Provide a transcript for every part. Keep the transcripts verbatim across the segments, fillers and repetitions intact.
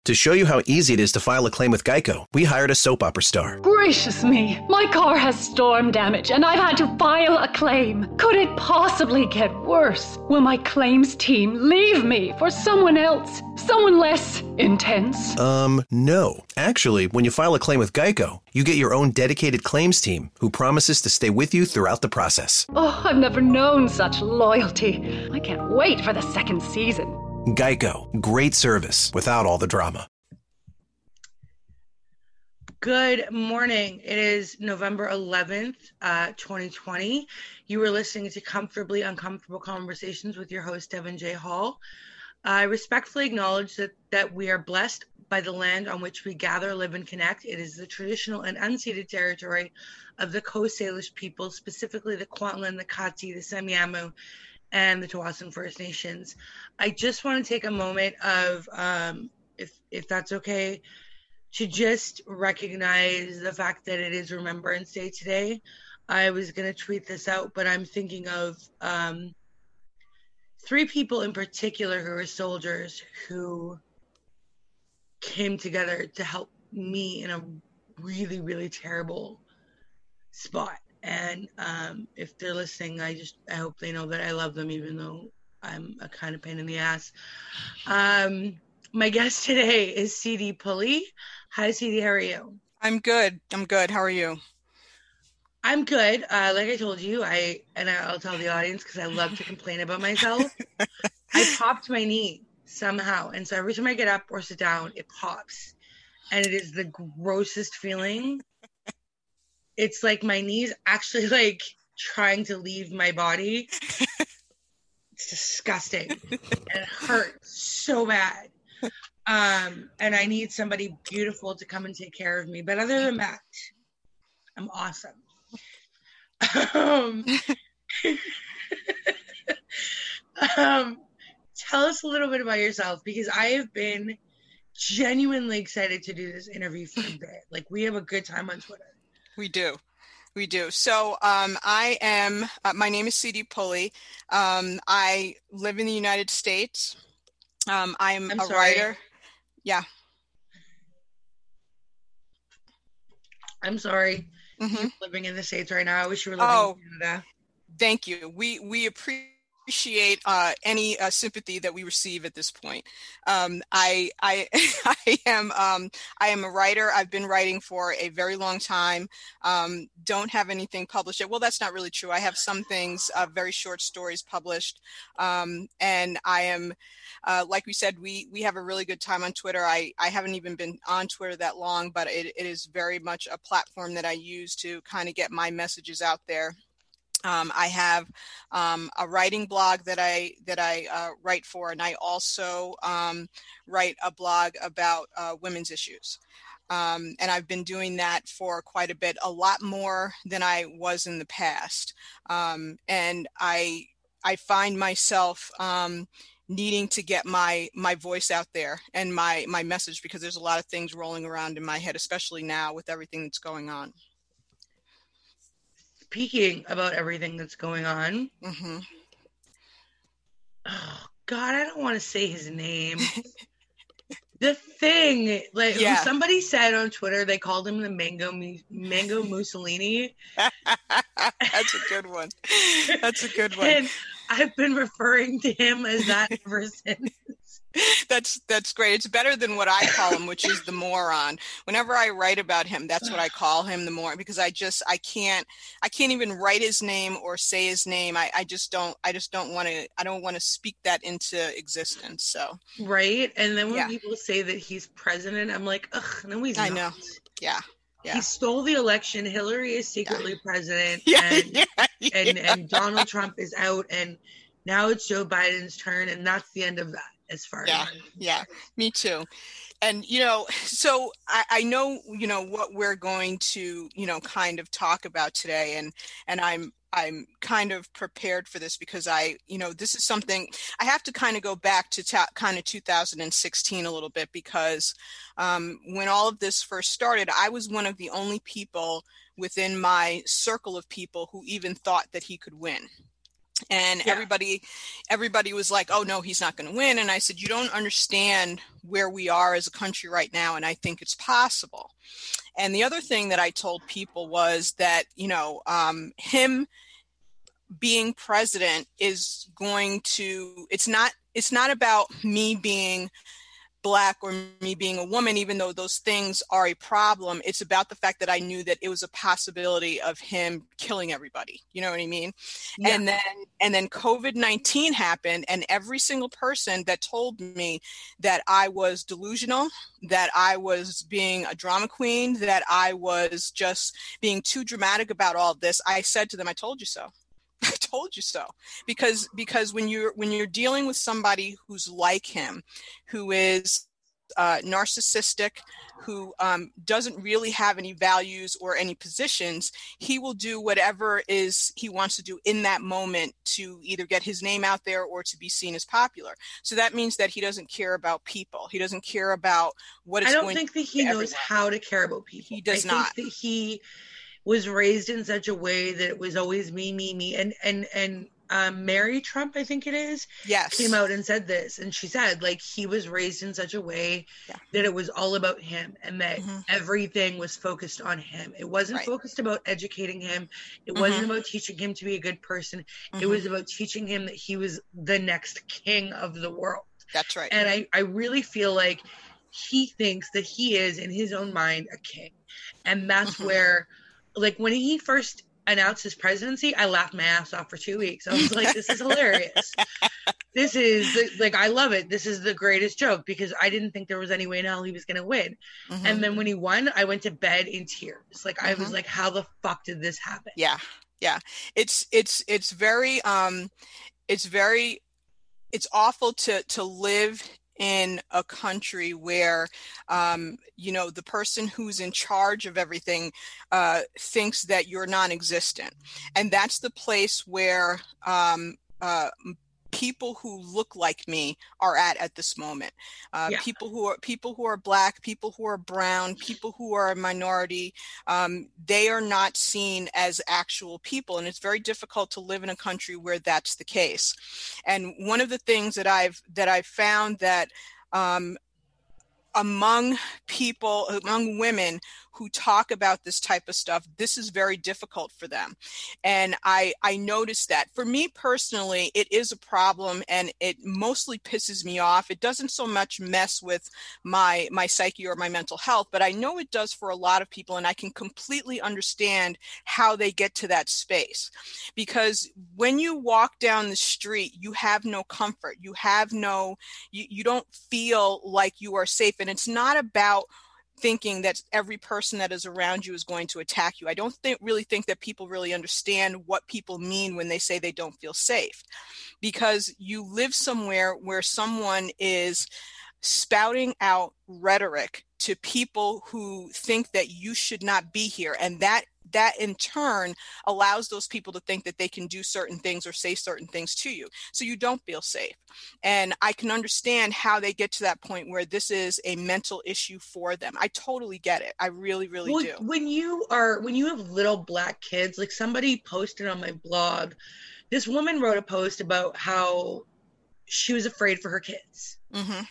To show you how easy it is to file a claim with Geico, we hired a soap opera star. Gracious me, my car has storm damage and I've had to file a claim. Could it possibly get worse? Will my claims team leave me for someone else? Someone less intense? Um, no. Actually, when you file a claim with Geico, you get your own dedicated claims team who promises to stay with you throughout the process. Oh, I've never known such loyalty. I can't wait for the second season. Geico. Great service without all the drama. Good morning. It is November eleventh, uh, twenty twenty. You were listening to Comfortably Uncomfortable Conversations with your host, Devin J. Hall. I respectfully acknowledge that, that we are blessed by the land on which we gather, live, and connect. It is the traditional and unceded territory of the Coast Salish people, specifically the Kwantlen, the Kati, the Semiahmoo, and the Tsawwassen First Nations. I just want to take a moment of, um, if if that's okay, to just recognize the fact that it is Remembrance Day today. I was going to tweet this out, but I'm thinking of um, three people in particular who are soldiers who came together to help me in a really, really terrible spot. And um, if they're listening, I just, I hope they know that I love them, even though I'm a kind of pain in the ass. Um, my guest today is C D Pulley. Hi, C D, how are you? I'm good. I'm good. How are you? I'm good. Uh, like I told you, I, and I'll tell the audience because I love to complain about myself. I popped my knee somehow. And so every time I get up or sit down, it pops. And it is the grossest feeling. It's like my knee's actually like trying to leave my body. It's disgusting. And it hurts so bad. Um, and I need somebody beautiful to come and take care of me. But other than that, I'm awesome. Um, um, tell us a little bit about yourself, because I have been genuinely excited to do this interview for a bit. Like, we have a good time on Twitter. We do. We do. So um, I am, uh, my name is C D Pulley. Um, I live in the United States. Um, I'm, I'm a sorry. writer. Yeah. I'm sorry. Mm-hmm. You're living in the States right now. I wish you were living oh, in Canada. Thank you. We, we appreciate appreciate uh, any uh, sympathy that we receive at this point. Um, I, I, I am, um, I am a writer. I've been writing for a very long time. Um, don't have anything published yet. Well, that's not really true. I have some things, uh, very short stories published. Um, and I am, uh, like we said, we, we have a really good time on Twitter. I, I haven't even been on Twitter that long, but it, it is very much a platform that I use to kind of get my messages out there. Um, I have um, a writing blog that I that I uh, write for, and I also um, write a blog about uh, women's issues. Um, and I've been doing that for quite a bit, a lot more than I was in the past. Um, and I I find myself um, needing to get my my voice out there and my my message, because there's a lot of things rolling around in my head, especially now with everything that's going on. Speaking about everything that's going on, mm-hmm. oh God, I don't want to say his name. The thing, like yeah. somebody said on Twitter, they called him the Mango Mango Mussolini. That's a good one. That's a good one. And I've been referring to him as that ever since. That's that's great. It's better than what I call him, which is the moron. Whenever I write about him, that's what I call him, the moron, because I just I can't I can't even write his name or say his name. I, I just don't I just don't want to I don't want to speak that into existence. So right. And then when yeah. people say that he's president, I'm like, ugh, no, he's I not. know. Yeah. Yeah. He stole the election. Hillary is secretly yeah. president, yeah, and, yeah, yeah. and and Donald Trump is out, and now it's Joe Biden's turn, and that's the end of that. As far yeah, as yeah, me too. And, you know, so I, I know, you know, what we're going to, you know, kind of talk about today. And, and I'm, I'm kind of prepared for this because I, you know, this is something I have to kind of go back to ta- kind of two thousand sixteen a little bit, because um, when all of this first started, I was one of the only people within my circle of people who even thought that he could win. And Yeah. everybody, everybody was like, oh no, he's not going to win. And I said, you don't understand where we are as a country right now. And I think it's possible. And the other thing that I told people was that, you know, um, him being president is going to, it's not, it's not about me being Black or me being a woman, even though those things are a problem. It's about the fact that I knew that it was a possibility of him killing everybody. You know what I mean? Yeah. And then, and then COVID nineteen happened, and every single person that told me that I was delusional, that I was being a drama queen, that I was just being too dramatic about all this, I said to them, I told you so. I told you so. Because because when you're when you're dealing with somebody who's like him, who is uh, narcissistic, who um, doesn't really have any values or any positions, he will do whatever is he wants to do in that moment to either get his name out there or to be seen as popular. So that means that he doesn't care about people. He doesn't care about what it's I don't going think to that he knows everyone. how to care about people. He does I not. think that he was raised in such a way that it was always me, me, me. And and and um, Mary Trump, I think it is, Yes. came out and said this. And she said, like, he was raised in such a way Yeah. that it was all about him and that Mhm. everything was focused on him. It wasn't Right. focused about educating him. It Mhm. wasn't about teaching him to be a good person. It Mhm. was about teaching him that he was the next king of the world. That's right. And I, I really feel like he thinks that he is, in his own mind, a king. And that's Mhm. where, like, when he first announced his presidency, I laughed my ass off for two weeks. I was like, this is hilarious. This is, the, like, I love it. This is the greatest joke, because I didn't think there was any way in hell he was going to win. Mhm. And then when he won, I went to bed in tears. Like, I was Mhm. like, how the fuck did this happen? Yeah. Yeah. It's it's it's very um it's very it's awful to to live in a country where um you know the person who's in charge of everything uh thinks that you're non-existent. And that's the place where um uh people who look like me are at at this moment. Uh, Yeah. People who are people who are Black, people who are brown, people who are a minority, um, they are not seen as actual people, and it's very difficult to live in a country where that's the case. And one of the things that I've that I've found that um, among people, among women who talk about this type of stuff, this is very difficult for them. And I, I noticed that. For me personally, it is a problem, and it mostly pisses me off. It doesn't so much mess with my, my psyche or my mental health, but I know it does for a lot of people, and I can completely understand how they get to that space. Because when you walk down the street, you have no comfort. You have no, you, you don't feel like you are safe. And it's not about thinking that every person that is around you is going to attack you. I don't think really think that people really understand what people mean when they say they don't feel safe, because you live somewhere where someone is spouting out rhetoric to people who think that you should not be here, and that that in turn allows those people to think that they can do certain things or say certain things to you, so you don't feel safe. And I can understand how they get to that point where this is a mental issue for them. I totally get it. I really, really Well, do. when you are when you have little Black kids, like somebody posted on my blog, this woman wrote a post about how she was afraid for her kids. Mm-hmm.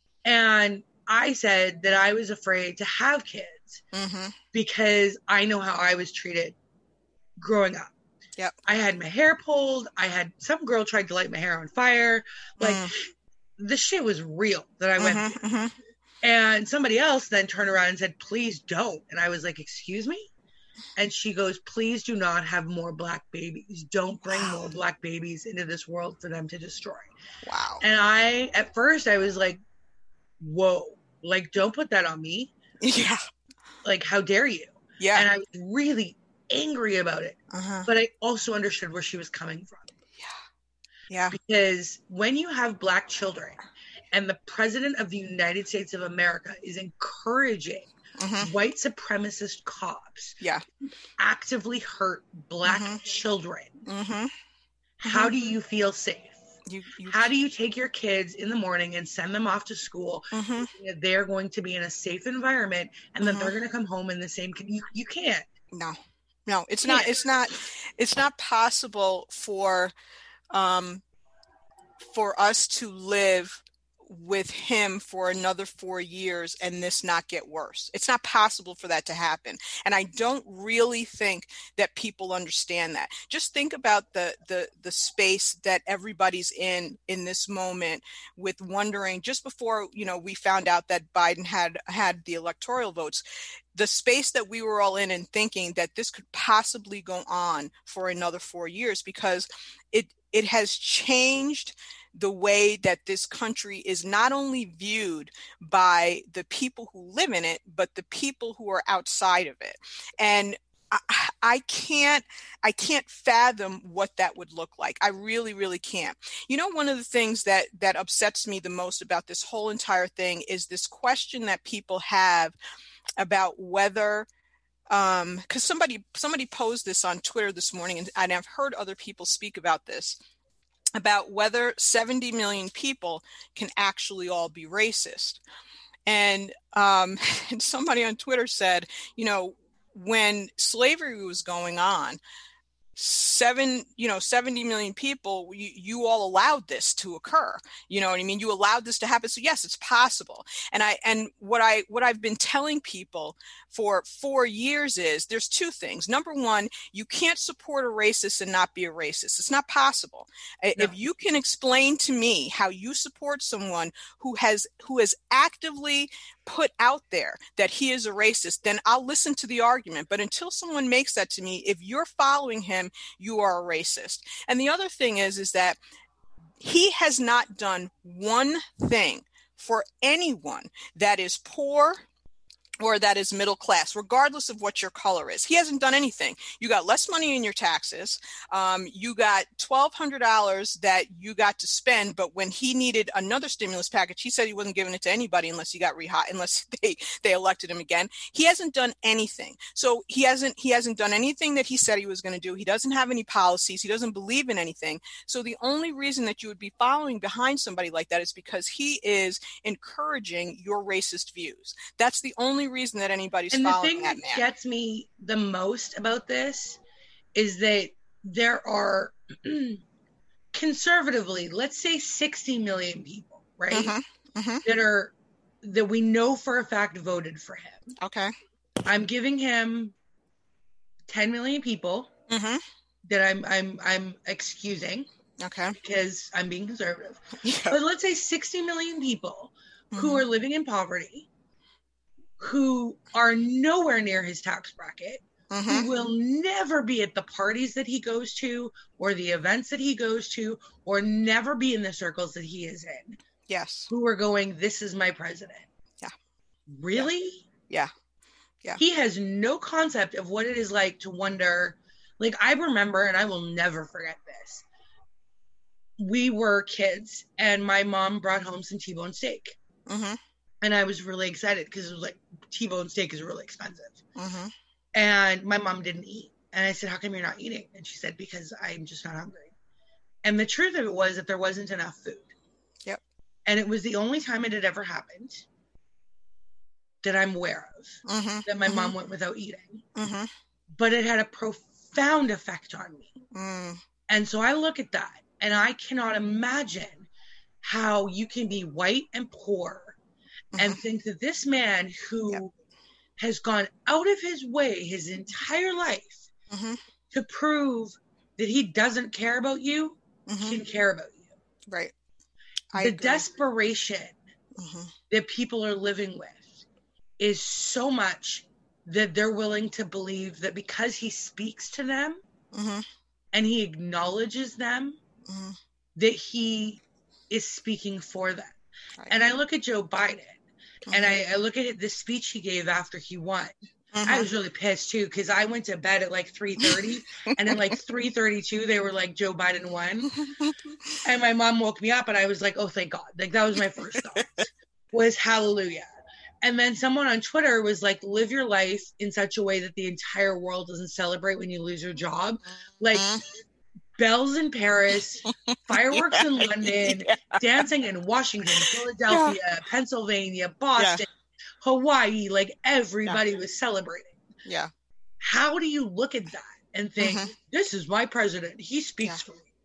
And I said that I was afraid to have kids Mm-hmm. because I know how I was treated growing up. Yep. I had my hair pulled. I had some girl tried to light my hair on fire. Like, Mm. the shit was real that I went Mm-hmm. through. Mm-hmm. And somebody else then turned around and said, please don't. And I was like, excuse me? And she goes, please do not have more Black babies. Don't bring Wow. more Black babies into this world for them to destroy. Wow. And I, at first, I was like, whoa, like, don't put that on me. Yeah. Like, how dare you? Yeah. And I was really angry about it. Uh-huh. But I also understood where she was coming from. Yeah. Because when you have Black children and the president of the United States of America is encouraging Mm-hmm. white supremacist cops Yeah. actively hurt Black Mhm. children, Mm-hmm. how do you feel safe? You, you, How do you take your kids in the morning and send them off to school? mm-hmm. That they're going to be in a safe environment, and then Mhm. they're going to come home in the same. You you can't. No, no, it's not, Yeah. it's not, it's not possible for um, for us to live with him for another four years and this not get worse. It's not possible for that to happen. And I don't really think that people understand that. Just think about the the the space that everybody's in in this moment, with wondering, just before, you know, we found out that Biden had had the electoral votes, the space that we were all in and thinking that this could possibly go on for another four years because it it has changed the way that this country is not only viewed by the people who live in it, but the people who are outside of it. And I, I can't, I can't fathom what that would look like. I really, really can't. You know, one of the things that, that upsets me the most about this whole entire thing is this question that people have about whether um, because somebody, somebody posed this on Twitter this morning, and, and I've heard other people speak about this, about whether seventy million people can actually all be racist. And, um, and somebody on Twitter said, you know, when slavery was going on, seven, you know, seventy million people, you, you all allowed this to occur. You know what I mean? You allowed this to happen. So yes, it's possible. And I, and what I, what I've been telling people for four years is there's two things. Number one, you can't support a racist and not be a racist. It's not possible. No. If you can explain to me how you support someone who has, who has actively put out there that he is a racist, then I'll listen to the argument. But until someone makes that to me, if you're following him, you are a racist. And the other thing is, is that he has not done one thing for anyone that is poor or that is middle class, regardless of what your color is. He hasn't done anything. You got less money in your taxes. Um, you got twelve hundred dollars that you got to spend, but when he needed another stimulus package, he said he wasn't giving it to anybody unless he got rehi- unless they, they elected him again. He hasn't done anything. So he hasn't he hasn't done anything that he said he was going to do. He doesn't have any policies. He doesn't believe in anything. So the only reason that you would be following behind somebody like that is because he is encouraging your racist views. That's the only reason that anybody's and following that man. And the thing that gets me the most about this is that there are conservatively, let's say sixty million people, right? Mm-hmm. Mm-hmm. That are, that we know for a fact voted for him. Okay. I'm giving him ten million people mm-hmm. that I'm, I'm, I'm excusing. Okay. Because I'm being conservative. Yeah. But let's say sixty million people mm-hmm. who are living in poverty, who are nowhere near his tax bracket, mm-hmm. who will never be at the parties that he goes to or the events that he goes to, or never be in the circles that he is in. Yes. Who are going, this is my president. Yeah. Really? Yeah. Yeah. He has no concept of what it is like to wonder. Like, I remember, and I will never forget this. We were kids, and my mom brought home some T-bone steak. Mm-hmm. And I was really excited because it was like, T-bone steak is really expensive. Mm-hmm. And my mom didn't eat. And I said, how come you're not eating? And she said, because I'm just not hungry. And the truth of it was that there wasn't enough food. Yep. And it was the only time it had ever happened that I'm aware of, mm-hmm. that my mm-hmm. mom went without eating. Mm-hmm. But it had a profound effect on me. Mm. And so I look at that, and I cannot imagine how you can be white and poor mm-hmm. and think that this man who yep. has gone out of his way his entire life mm-hmm. to prove that he doesn't care about you mm-hmm. can care about you. Right. I the agree. Desperation mm-hmm. that people are living with is so much that they're willing to believe that because he speaks to them mm-hmm. and he acknowledges them, mm-hmm. that he is speaking for them. Right. And I look at Joe Biden mm-hmm. and I, I look at the speech he gave after he won. Mm-hmm. I was really pissed too, because I went to bed at like three thirty and at like three thirty-two they were like, Joe Biden won. And my mom woke me up and I was like, oh, thank God. Like, that was my first thought, was hallelujah. And then someone on Twitter was like, live your life in such a way that the entire world doesn't celebrate when you lose your job. Like mm-hmm. bells in Paris, fireworks yeah. in London, yeah. dancing in Washington, Philadelphia, yeah. Pennsylvania, Boston, yeah. Hawaii. Like, everybody yeah. was celebrating. Yeah. How do you look at that and think, mm-hmm. this is my president. He speaks yeah. for me.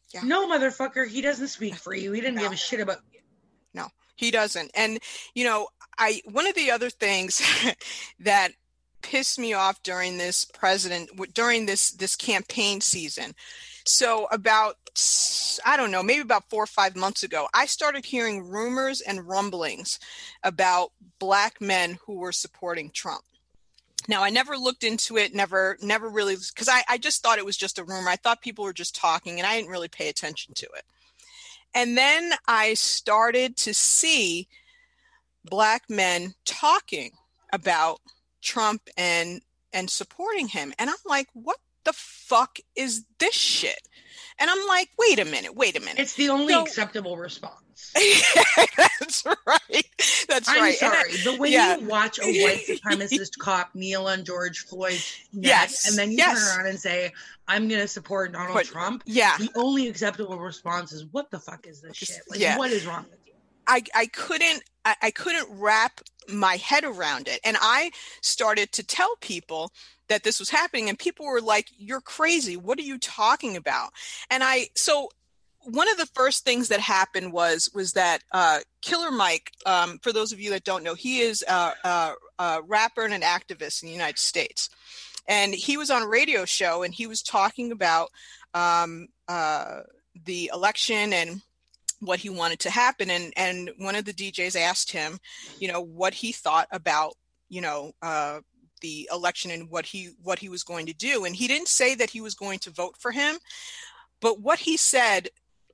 Yeah. No, motherfucker, he doesn't speak for you. He didn't No. give a shit about you. No, he doesn't. And, you know, I one of the other things that pissed me off during this president, during this this campaign season. So about, I don't know, maybe about four or five months ago, I started hearing rumors and rumblings about Black men who were supporting Trump. Now, I never looked into it, never, never really, because I, I just thought it was just a rumor. I thought people were just talking, and I didn't really pay attention to it. And then I started to see Black men talking about Trump and and supporting him. And I'm like, what the fuck is this shit? And I'm like, wait a minute, wait a minute. It's the only so, acceptable response. That's right. That's I'm right. sorry. I, the way yeah. you watch a white supremacist cop kneel on George Floyd's neck, yes. and then you yes. turn around and say, I'm going to support Donald but, Trump. Yeah. The only acceptable response is, what the fuck is this shit? Like, yeah. what is wrong with you? I, I couldn't I, I couldn't wrap my head around it. And I started to tell people that this was happening, and people were like, you're crazy. What are you talking about? And I so one of the first things that happened was was that uh, Killer Mike, um, for those of you that don't know, he is a, a, a rapper and an activist in the United States. And he was on a radio show, and he was talking about um, uh, the election and what he wanted to happen. And, and one of the D Js asked him, you know, what he thought about, you know, uh, the election and what he what he was going to do. And he didn't say that he was going to vote for him. But what he said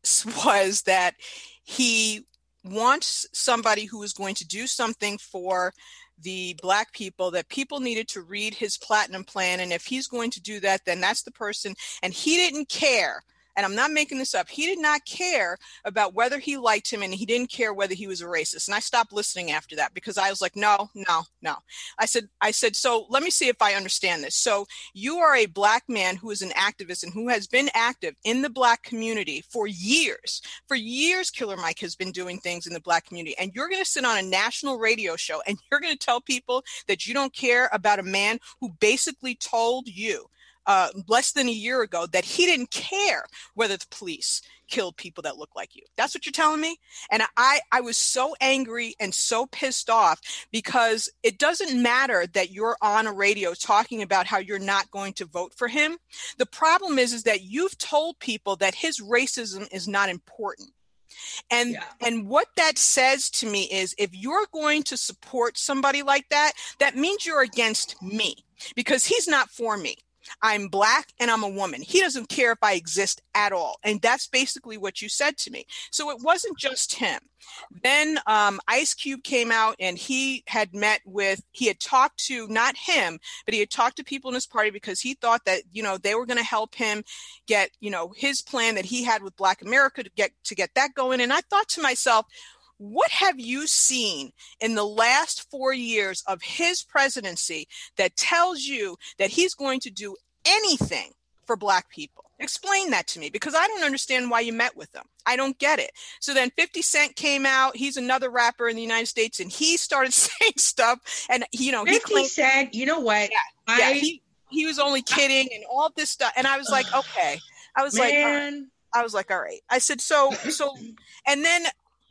was that he wants somebody who is going to do something for the Black people, that people needed to read his platinum plan. And if he's going to do that, then that's the person. And he didn't care. And I'm not making this up. He did not care about whether he liked him, and he didn't care whether he was a racist. And I stopped listening after that because I was like, no, no, no. I said, I said, so let me see if I understand this. So you are a Black man who is an activist and who has been active in the Black community for years. For years, Killer Mike has been doing things in the Black community. And you're going to sit on a national radio show and you're going to tell people that you don't care about a man who basically told you Uh, less than a year ago that he didn't care whether the police killed people that look like you. That's what you're telling me? And I, I was so angry and so pissed off because it doesn't matter that you're on a radio talking about how you're not going to vote for him. The problem is, is that you've told people that his racism is not important. And yeah. and what that says to me is, if you're going to support somebody like that, that means you're against me, because he's not for me. I'm Black and I'm a woman. He doesn't care if I exist at all. And that's basically what you said to me. So it wasn't just him. Then um, Ice Cube came out, and he had met with, he had talked to, not him, but he had talked to people in his party because he thought that, you know, they were going to help him get, you know, his plan that he had with Black America to get, to get that going. And I thought to myself, what have you seen in the last four years of his presidency that tells you that he's going to do anything for Black people? Explain that to me, because I don't understand why you met with him. I don't get it. So then fifty Cent came out. He's another rapper in the United States, and he started saying stuff. And, you know, he fifty Cent, you know what? Yeah, I, yeah he, he was only kidding and all this stuff. And I was like, okay. I was like, man. I was like, all right. I said, so, so, and then,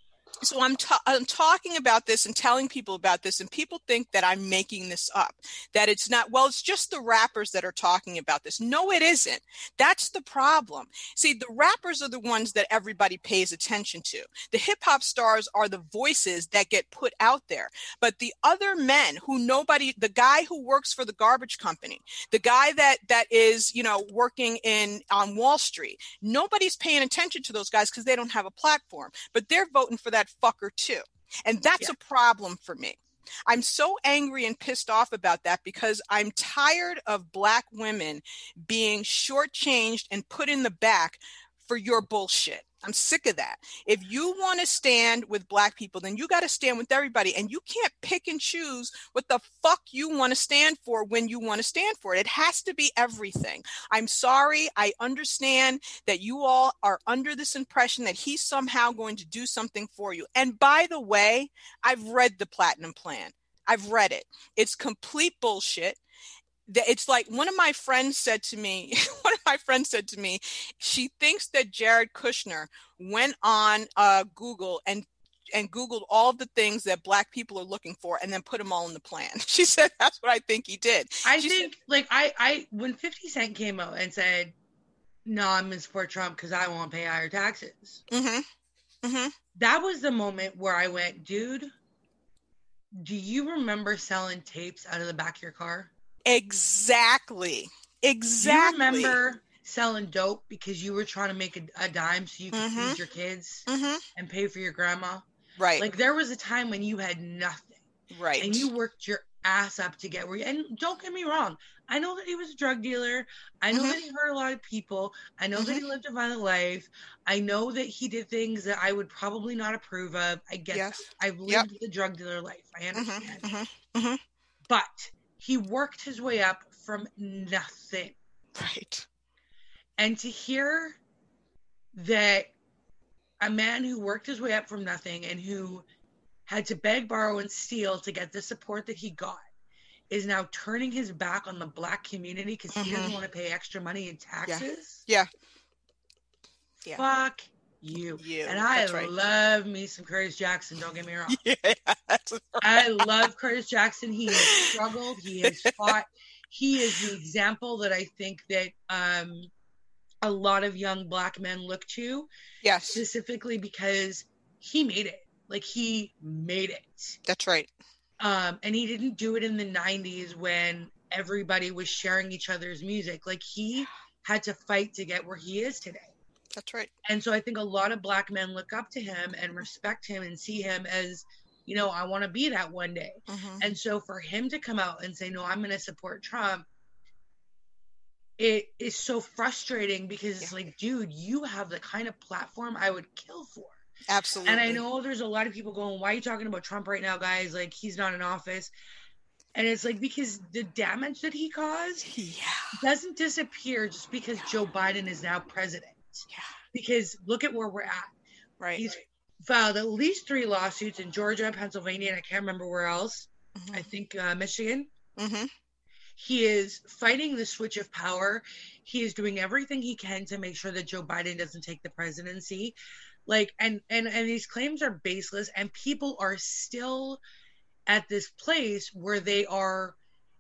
So I'm, ta- I'm talking about this and telling people about this, and people think that I'm making this up, that it's not, well, it's just the rappers that are talking about this. No, it isn't. That's the problem. See, the rappers are the ones that everybody pays attention to. The hip hop stars are the voices that get put out there. But the other men who nobody, the guy who works for the garbage company, the guy that, that is, you know, working in, on Wall Street, nobody's paying attention to those guys because they don't have a platform, but they're voting for that fucker too. And that's yeah. a problem for me. I'm so angry and pissed off about that because I'm tired of Black women being shortchanged and put in the back for your bullshit. I'm sick of that. If you want to stand with Black people, then you got to stand with everybody. And you can't pick and choose what the fuck you want to stand for when you want to stand for it. It has to be everything. I'm sorry. I understand that you all are under this impression that he's somehow going to do something for you. And by the way, I've read the Platinum Plan. I've read it. It's complete bullshit. it's like one of my friends said to me, one of my friends said to me, she thinks that Jared Kushner went on uh, Google and and Googled all of the things that Black people are looking for and then put them all in the plan. She said, that's what I think he did. I she think, said, like, I, I, when fifty Cent came out and said, no, I'm going to support Trump because I won't pay higher taxes. Mm-hmm, mm-hmm. That was the moment where I went, dude, do you remember selling tapes out of the back of your car? Exactly. Exactly. Do you remember selling dope because you were trying to make a, a dime so you could mm-hmm. feed your kids mm-hmm. and pay for your grandma? Right. Like, there was a time when you had nothing. Right. And you worked your ass up to get where you, and don't get me wrong, I know that he was a drug dealer. I know mm-hmm. that he hurt a lot of people. I know mm-hmm. that he lived a violent life. I know that he did things that I would probably not approve of. I get yes. that. I've lived yep. the drug dealer life. I understand. Mm-hmm. Mm-hmm. But he worked his way up from nothing. Right. And to hear that a man who worked his way up from nothing and who had to beg, borrow, and steal to get the support that he got is now turning his back on the Black community because mm-hmm. he doesn't want to pay extra money in taxes. Yeah. yeah. Fuck you. you. And I right. love me some Curtis Jackson, don't get me wrong. Yeah, that's right. I love Curtis Jackson. He has struggled. He has fought. He is the example that I think that um, a lot of young Black men look to. Yes. Specifically because he made it. Like, he made it. That's right. Um, and he didn't do it in the nineties when everybody was sharing each other's music. Like, he had to fight to get where he is today. That's right. And so I think a lot of Black men look up to him and respect him and see him as, you know, I want to be that one day. Mm-hmm. And so for him to come out and say, no, I'm going to support Trump, it is so frustrating because yeah. it's like, dude, you have the kind of platform I would kill for. Absolutely. And I know there's a lot of people going, why are you talking about Trump right now, guys? Like, he's not in office. And it's like, because the damage that he caused yeah. doesn't disappear just because yeah. Joe Biden is now president. Yeah. Because look at where we're at. Right. He's filed at least three lawsuits in Georgia, Pennsylvania, and I can't remember where else. Mm-hmm. I think uh, Michigan. Mm-hmm. He is fighting the switch of power. He is doing everything he can to make sure that Joe Biden doesn't take the presidency. Like, and, and, and these claims are baseless, and people are still at this place where they are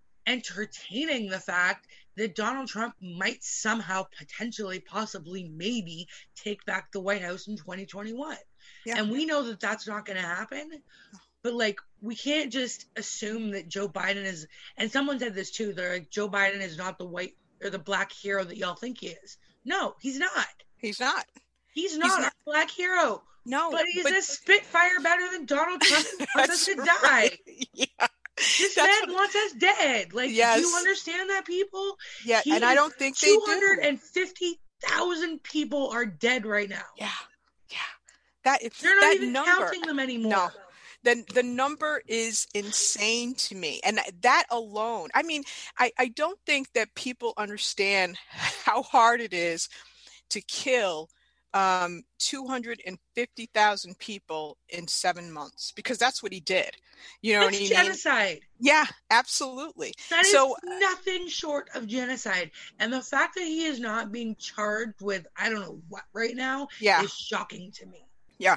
entertaining the fact that Donald Trump might somehow, potentially, possibly, maybe take back the White House in twenty twenty-one. Yeah. And we know that that's not going to happen. But, like, we can't just assume that Joe Biden is, and someone said this too, they're like, Joe Biden is not the white or the Black hero that y'all think he is. No, he's not. He's not. He's not, he's not a Black hero. No. But he's but, a spitfire better than Donald Trump wants us to right. die. Yeah. This That's man what, wants us dead. Like, yes. do you understand that, people? Yeah, he, and I don't think they do. two hundred fifty thousand people are dead right now. Yeah, yeah. That, They're not that even number, counting them anymore. No. The, the number is insane to me. And that alone, I mean, I, I don't think that people understand how hard it is to kill um, two hundred fifty thousand people in seven months, because that's what he did. You know that's what I mean? Genocide. Yeah, absolutely. That is so, nothing short of genocide. And the fact that he is not being charged with, I don't know what right now, yeah. is shocking to me. Yeah,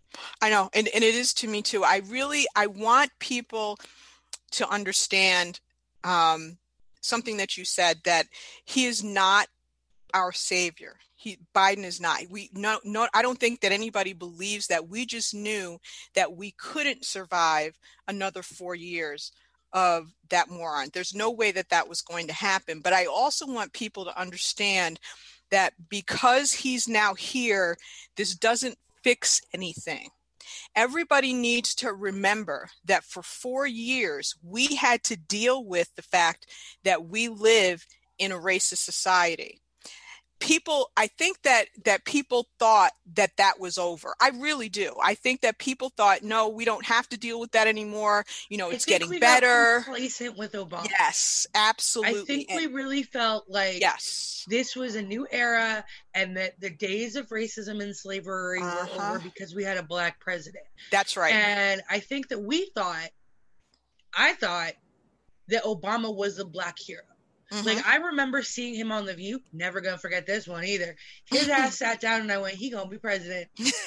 I know. And, and it is to me too. I really, I want people to understand um, something that you said, that he is not our savior. He, Biden is not. We no, no. I don't think that anybody believes that. We just knew that we couldn't survive another four years of that moron. There's no way that that was going to happen. But I also want people to understand that because he's now here, this doesn't fix anything. Everybody needs to remember that for four years, we had to deal with the fact that we live in a racist society. People, I think that that people thought that that was over. I really do. I think that people thought, no, we don't have to deal with that anymore. You know, it's getting we better. Got complacent with Obama. Yes, absolutely. I think and, we really felt like yes. this was a new era, and that the days of racism and slavery uh-huh. were over because we had a Black president. That's right. And I think that we thought, I thought that Obama was the Black hero. Mm-hmm. Like, I remember seeing him on The View. Never gonna forget this one either. His ass sat down and I went, he gonna be president.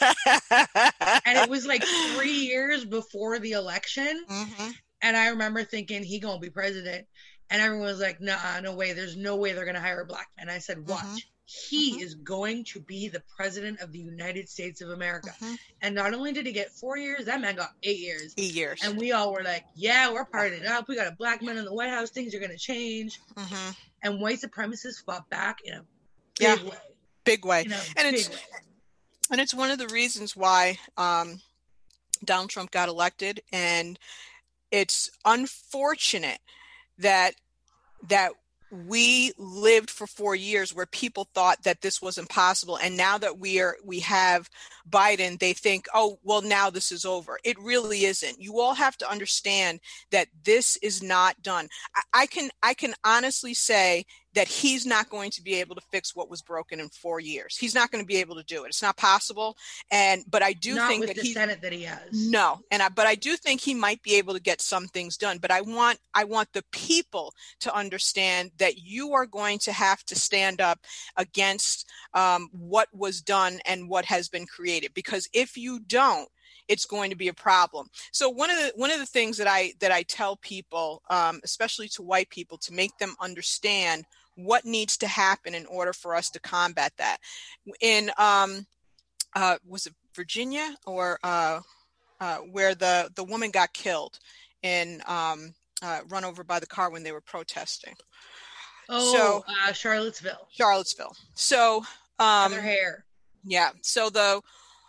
And it was like three years before the election. Mm-hmm. And I remember thinking, he gonna be president. And everyone was like, nah, no way. There's no way they're gonna hire a black man. I said, watch. Mm-hmm. He mm-hmm. is going to be the president of the United States of America. Mm-hmm. And not only did he get four years, that man got eight years. Eight years. And we all were like, yeah, we're partying up. We got a black man in the White House. Things are going to change. Mm-hmm. And white supremacists fought back in a big yeah. way. Big way. You know, and, big it's, way. and it's one of the reasons why um, Donald Trump got elected. And it's unfortunate that that we lived for four years where people thought that this was impossible. And now that we are, we have Biden, they think, oh, well, now this is over. It really isn't. You all have to understand that this is not done. I, I can, I can honestly say that he's not going to be able to fix what was broken in four years. He's not going to be able to do it. It's not possible. And, but I do not think with that the he, Senate that he has. No. And I, but I do think he might be able to get some things done, but I want, I want the people to understand that you are going to have to stand up against um, what was done and what has been created, because if you don't, it's going to be a problem. So one of the one of the things that I that I tell people, um, especially to white people, to make them understand what needs to happen in order for us to combat that. In um, uh, was it Virginia or uh, uh, where the the woman got killed and um, uh, run over by the car when they were protesting? Oh, so, uh, Charlottesville. Charlottesville. So um, her hair. Yeah. So the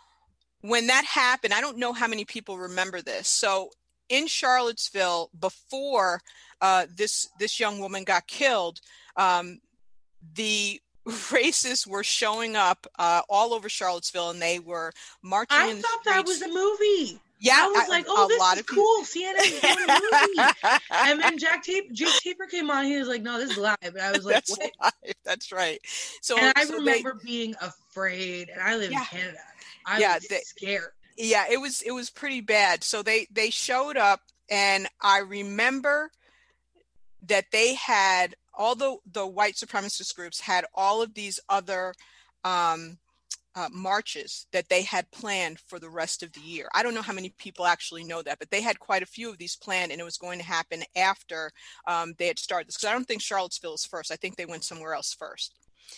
when that happened, I don't know how many people remember this. So in Charlottesville, before uh, this this young woman got killed, um, the racists were showing up uh, all over Charlottesville, and they were marching. I in the thought streets. that was a movie. Yeah, I was I, like, oh, this is people... cool. C N N's doing a movie. And then Jack Tape, Jake Taper came on. He was like, no, this is live. And I was like, That's what? live. That's right. So and I so remember they... being afraid. And I live yeah. in Canada. I yeah, was they... scared. Yeah, it was it was pretty bad. So they they showed up, and I remember that they had all the the white supremacist groups had all of these other um, uh, marches that they had planned for the rest of the year. I don't know how many people actually know that, but they had quite a few of these planned, and it was going to happen after um, they had started this. Because I don't think Charlottesville is first. I think they went somewhere else first.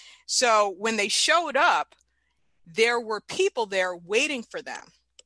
So when they showed up, there were people there waiting for them.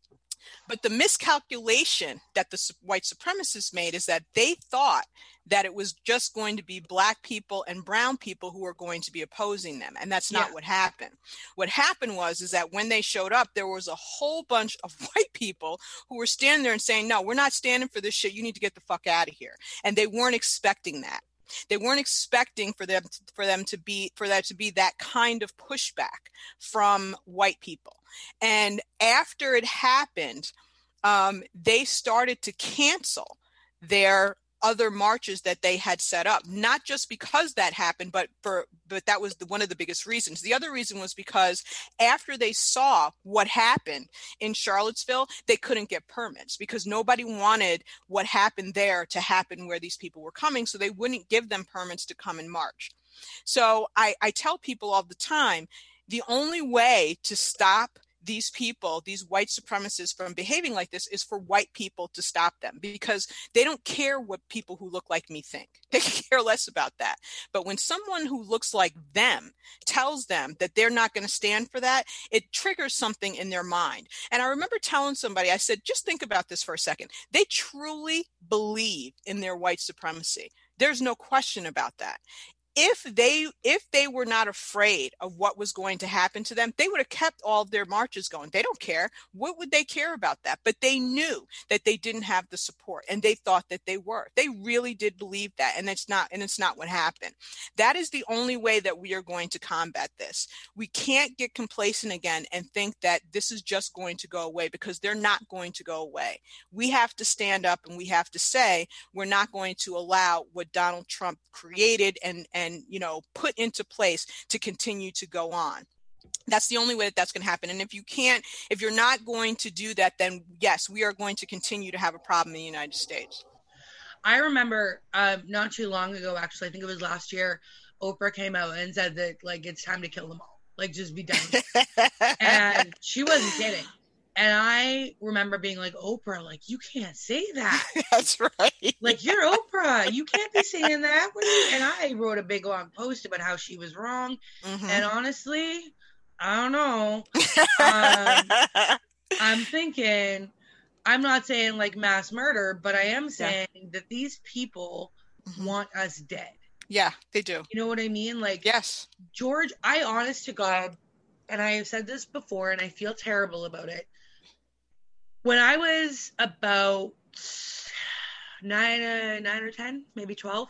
But the miscalculation that the white supremacists made is that they thought that it was just going to be Black people and brown people who were going to be opposing them. And that's not yeah. what happened. What happened was is that when they showed up, there was a whole bunch of white people who were standing there and saying, no, we're not standing for this shit. You need to get the fuck out of here. And they weren't expecting that. They weren't expecting for them to, for them to be for that to be that kind of pushback from white people. And after it happened, um, they started to cancel their other marches that they had set up, not just because that happened, but for but that was the, one of the biggest reasons. The other reason was because after they saw what happened in Charlottesville, they couldn't get permits because nobody wanted what happened there to happen where these people were coming, so they wouldn't give them permits to come and march. So I, I tell people all the time, the only way to stop these people, these white supremacists from behaving like this is for white people to stop them, because they don't care what people who look like me think. They care less about that. But when someone who looks like them tells them that they're not going to stand for that, it triggers something in their mind. And I remember telling somebody, I said, just think about this for a second. They truly believe in their white supremacy. There's no question about that. If they if they were not afraid of what was going to happen to them, they would have kept all of their marches going. They don't care. What would they care about that? But they knew that they didn't have the support, and they thought that they were. They really did believe that, and it's not and it's not what happened. That is the only way that we are going to combat this. We can't get complacent again and think that this is just going to go away, because they're not going to go away. We have to stand up and we have to say we're not going to allow what Donald Trump created and and and, you know, put into place to continue to go on. That's the only way that that's going to happen. And if you can't, if you're not going to do that, then yes, we are going to continue to have a problem in the United States. I remember um, not too long ago, actually, I think it was last year, Oprah came out and said that, like, it's time to kill them all. Like, just be done with it. And she wasn't kidding. And I remember being like, Oprah, like, you can't say that. That's right. Like, you're Oprah. You can't be saying that. What you? And I wrote a big long post about how she was wrong. Mm-hmm. And honestly, I don't know. Um, I'm thinking, I'm not saying like mass murder, but I am saying yeah. that these people mm-hmm. want us dead. Yeah, they do. You know what I mean? Like, yes. George, I honest to God, and I have said this before and I feel terrible about it. When I was about nine, uh, nine or ten, maybe twelve,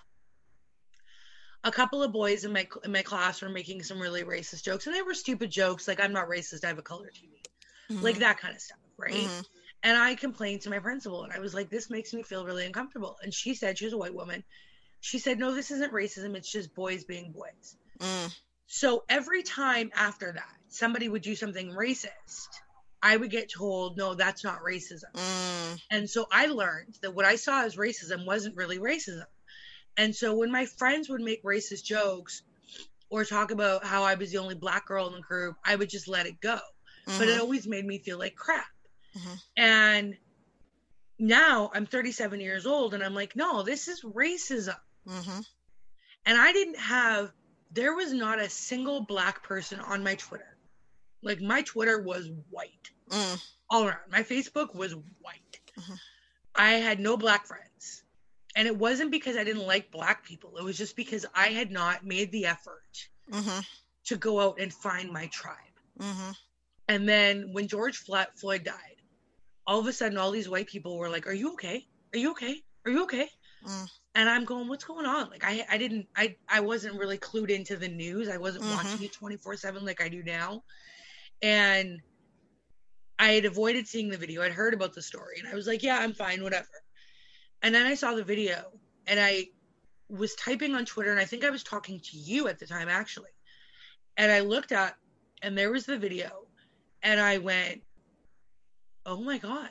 a couple of boys in my in my class were making some really racist jokes, and they were stupid jokes, like, I'm not racist, I have a color T V, mm-hmm. like that kind of stuff, right? Mm-hmm. And I complained to my principal, and I was like, this makes me feel really uncomfortable. And she said, she was a white woman, she said, no, this isn't racism, it's just boys being boys. Mm. So every time after that, somebody would do something racist, I would get told, no, that's not racism. Mm. And so I learned that what I saw as racism wasn't really racism. And so when my friends would make racist jokes or talk about how I was the only black girl in the group, I would just let it go. Mm-hmm. But it always made me feel like crap. Mm-hmm. And now I'm thirty-seven years old and I'm like, no, this is racism. Mm-hmm. And I didn't have, there was not a single black person on my Twitter. Like, my Twitter was white. Mm. All around. My Facebook was white. Mm-hmm. I had no black friends. And it wasn't because I didn't like black people. It was just because I had not made the effort mm-hmm. to go out and find my tribe. Mm-hmm. And then when George Floyd died, all of a sudden, all these white people were like, are you okay? Are you okay? Are you okay? Mm. And I'm going, what's going on? Like, I I didn't, I, I wasn't really clued into the news. I wasn't mm-hmm. watching it twenty-four seven like I do now. And I had avoided seeing the video. I'd heard about the story. And I was like, yeah, I'm fine, whatever. And then I saw the video. And I was typing on Twitter. And I think I was talking to you at the time, actually. And I looked up. And there was the video. And I went, oh, my God.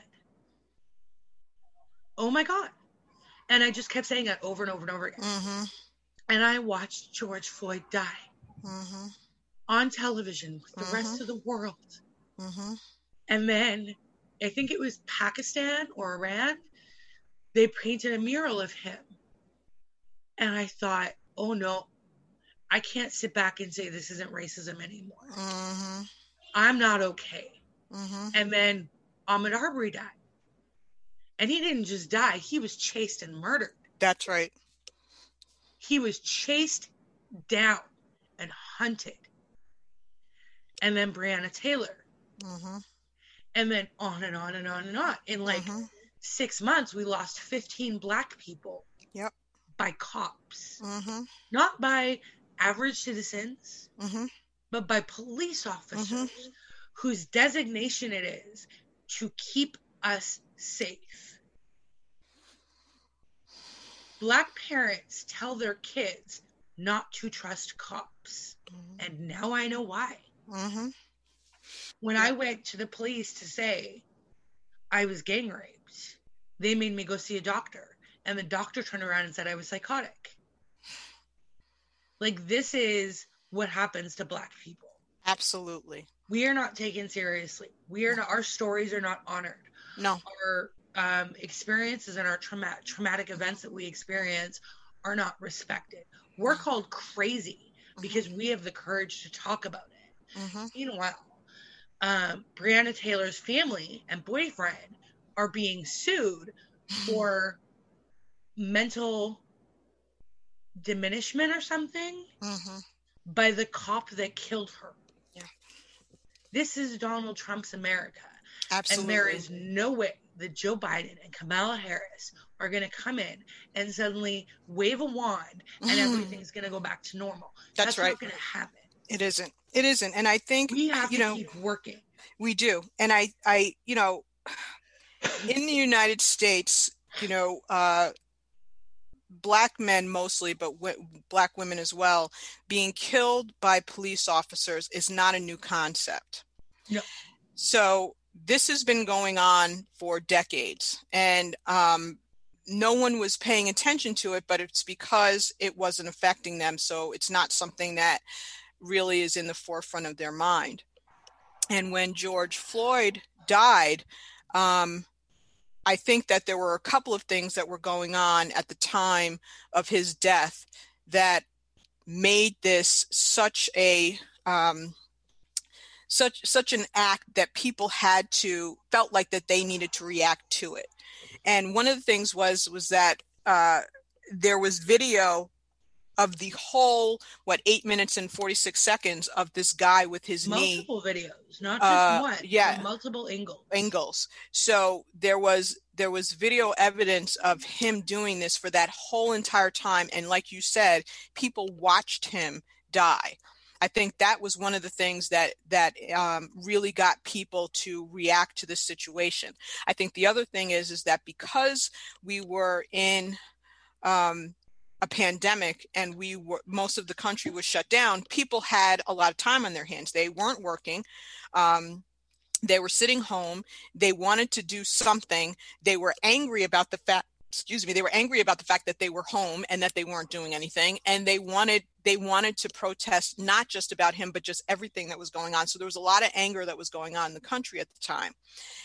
Oh, my God. And I just kept saying that over and over and over again. Mm-hmm. And I watched George Floyd die. Mm-hmm. On television with the mm-hmm. rest of the world. Mm-hmm. And then I think it was Pakistan or Iran. They painted a mural of him. And I thought, oh no, I can't sit back and say this isn't racism anymore. Mm-hmm. I'm not okay. Mm-hmm. And then Ahmaud Arbery died. And he didn't just die. He was chased and murdered. That's right. He was chased down and hunted. And then Breonna Taylor. Mm-hmm. And then on and on and on and on. In like mm-hmm. six months, we lost fifteen black people. Yep. By cops. Mm-hmm. Not by average citizens, mm-hmm. but by police officers mm-hmm. whose designation it is to keep us safe. Black parents tell their kids not to trust cops. Mm-hmm. And now I know why. Mm-hmm. When yeah. I went to the police to say I was gang raped, they made me go see a doctor. And the doctor turned around and said I was psychotic. Like, this is what happens to black people. Absolutely. We are not taken seriously. We are not, our stories are not honored. No. Our um, experiences and our trauma- traumatic events that we experience are not respected. We're called crazy because mm-hmm. we have the courage to talk about it. Mm-hmm. Meanwhile, um, Breonna Taylor's family and boyfriend are being sued for mental diminishment or something mm-hmm. by the cop that killed her. Yeah. This is Donald Trump's America. Absolutely. And there is no way that Joe Biden and Kamala Harris are going to come in and suddenly wave a wand and mm. everything's going to go back to normal. That's, That's right. not going to happen. It isn't. It isn't. And I think we have you to know, keep working. We do. And I, I, you know, in the United States, you know, uh, black men mostly, but w- black women as well, being killed by police officers is not a new concept. No. So this has been going on for decades. And um, no one was paying attention to it, but it's because it wasn't affecting them. So it's not something that really is in the forefront of their mind. And when George Floyd died, um, I think that there were a couple of things that were going on at the time of his death that made this such a um, such such an act that people had to felt like that they needed to react to it. And one of the things was was that uh, there was video of the whole, what, eight minutes and forty-six seconds of this guy with his knee. Multiple videos, not just uh, one. Yeah, multiple angles. Angles. So there was there was video evidence of him doing this for that whole entire time. And like you said, people watched him die. I think that was one of the things that that um, really got people to react to this situation. I think the other thing is is that because we were in um, a pandemic and we were most of the country was shut down, people had a lot of time on their hands. They weren't working. Um, they were sitting home. They wanted to do something. They were angry about the fact. Excuse me, they were angry about the fact that they were home and that they weren't doing anything. And they wanted they wanted to protest not just about him, but just everything that was going on. So there was a lot of anger that was going on in the country at the time.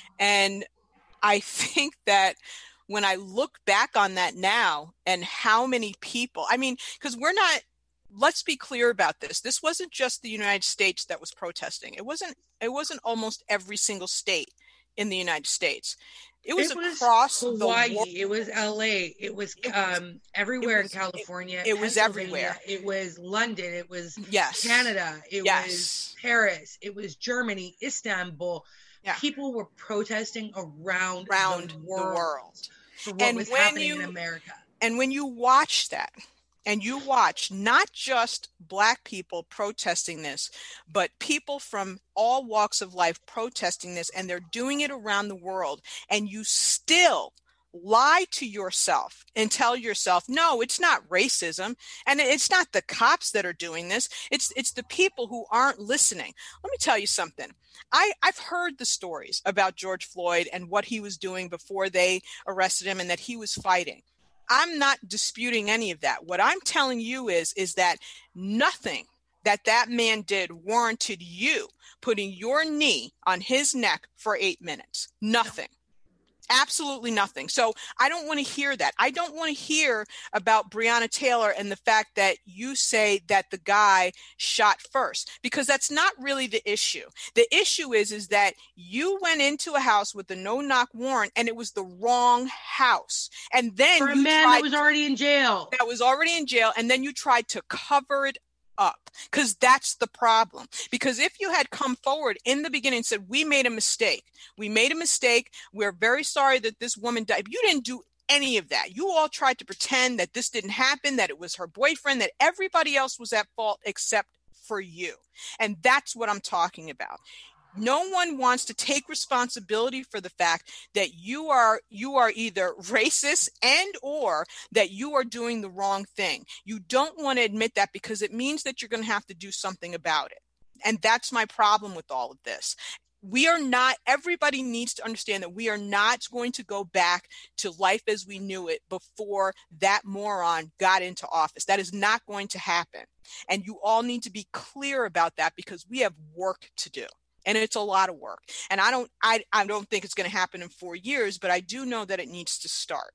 And I think that when I look back on that now and how many people, I mean, because we're not, let's be clear about this. This wasn't just the United States that was protesting. It wasn't, it wasn't almost every single state in the United States. It was, it was across Hawaii, the world. It was L A. It was, it was um, everywhere it was, in California. It, it was everywhere. It was London. It was yes. Canada. It yes. was Paris. It was Germany, Istanbul. Yeah. People were protesting around, around the world, the world. For what and was when happening you, in America. And when you watch that, and you watch not just Black people protesting this, but people from all walks of life protesting this, and they're doing it around the world, and you still lie to yourself and tell yourself, no, it's not racism, and it's not the cops that are doing this. It's it's the people who aren't listening. Let me tell you something. I, I've heard the stories about George Floyd and what he was doing before they arrested him and that he was fighting. I'm not disputing any of that. What I'm telling you is, is that nothing that that man did warranted you putting your knee on his neck for eight minutes. Nothing. Absolutely nothing. So I don't want to hear that. I don't want to hear about Breonna Taylor and the fact that you say that the guy shot first, because that's not really the issue. The issue is, is that you went into a house with a no-knock warrant and it was the wrong house. And then for a you man tried, that was already in jail. That was already in jail. And then you tried to cover it up, because that's the problem. Because if you had come forward in the beginning and said, we made a mistake, we made a mistake, we're very sorry that this woman died. You didn't do any of that. You all tried to pretend that this didn't happen, that it was her boyfriend, that everybody else was at fault except for you. And that's what I'm talking about. No one wants to take responsibility for the fact that you are you are either racist and or that you are doing the wrong thing. You don't want to admit that because it means that you're going to have to do something about it. And that's my problem with all of this. We are not, everybody needs to understand that we are not going to go back to life as we knew it before that moron got into office. That is not going to happen. And you all need to be clear about that because we have work to do. And it's a lot of work. And I don't I, I don't think it's going to happen in four years, but I do know that it needs to start.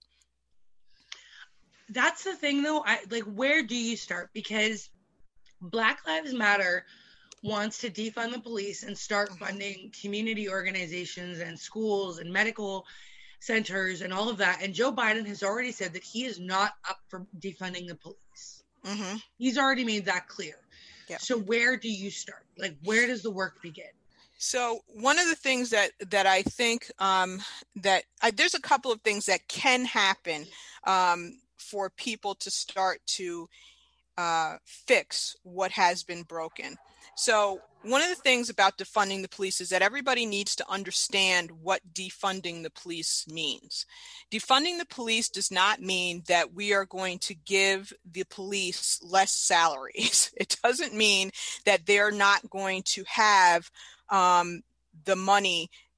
That's the thing, though. I, like, where do you start? Because Black Lives Matter wants to defund the police and start funding community organizations and schools and medical centers and all of that. And Joe Biden has already said that he is not up for defunding the police. Mm-hmm. He's already made that clear. Yeah. So where do you start? Like, where does the work begin? So one of the things that, that I think um, that I, there's a couple of things that can happen um, for people to start to uh, fix what has been broken. So one of the things about defunding the police is that everybody needs to understand what defunding the police means. Defunding the police does not mean that we are going to give the police less salaries. It doesn't mean that they're not going to have um, the money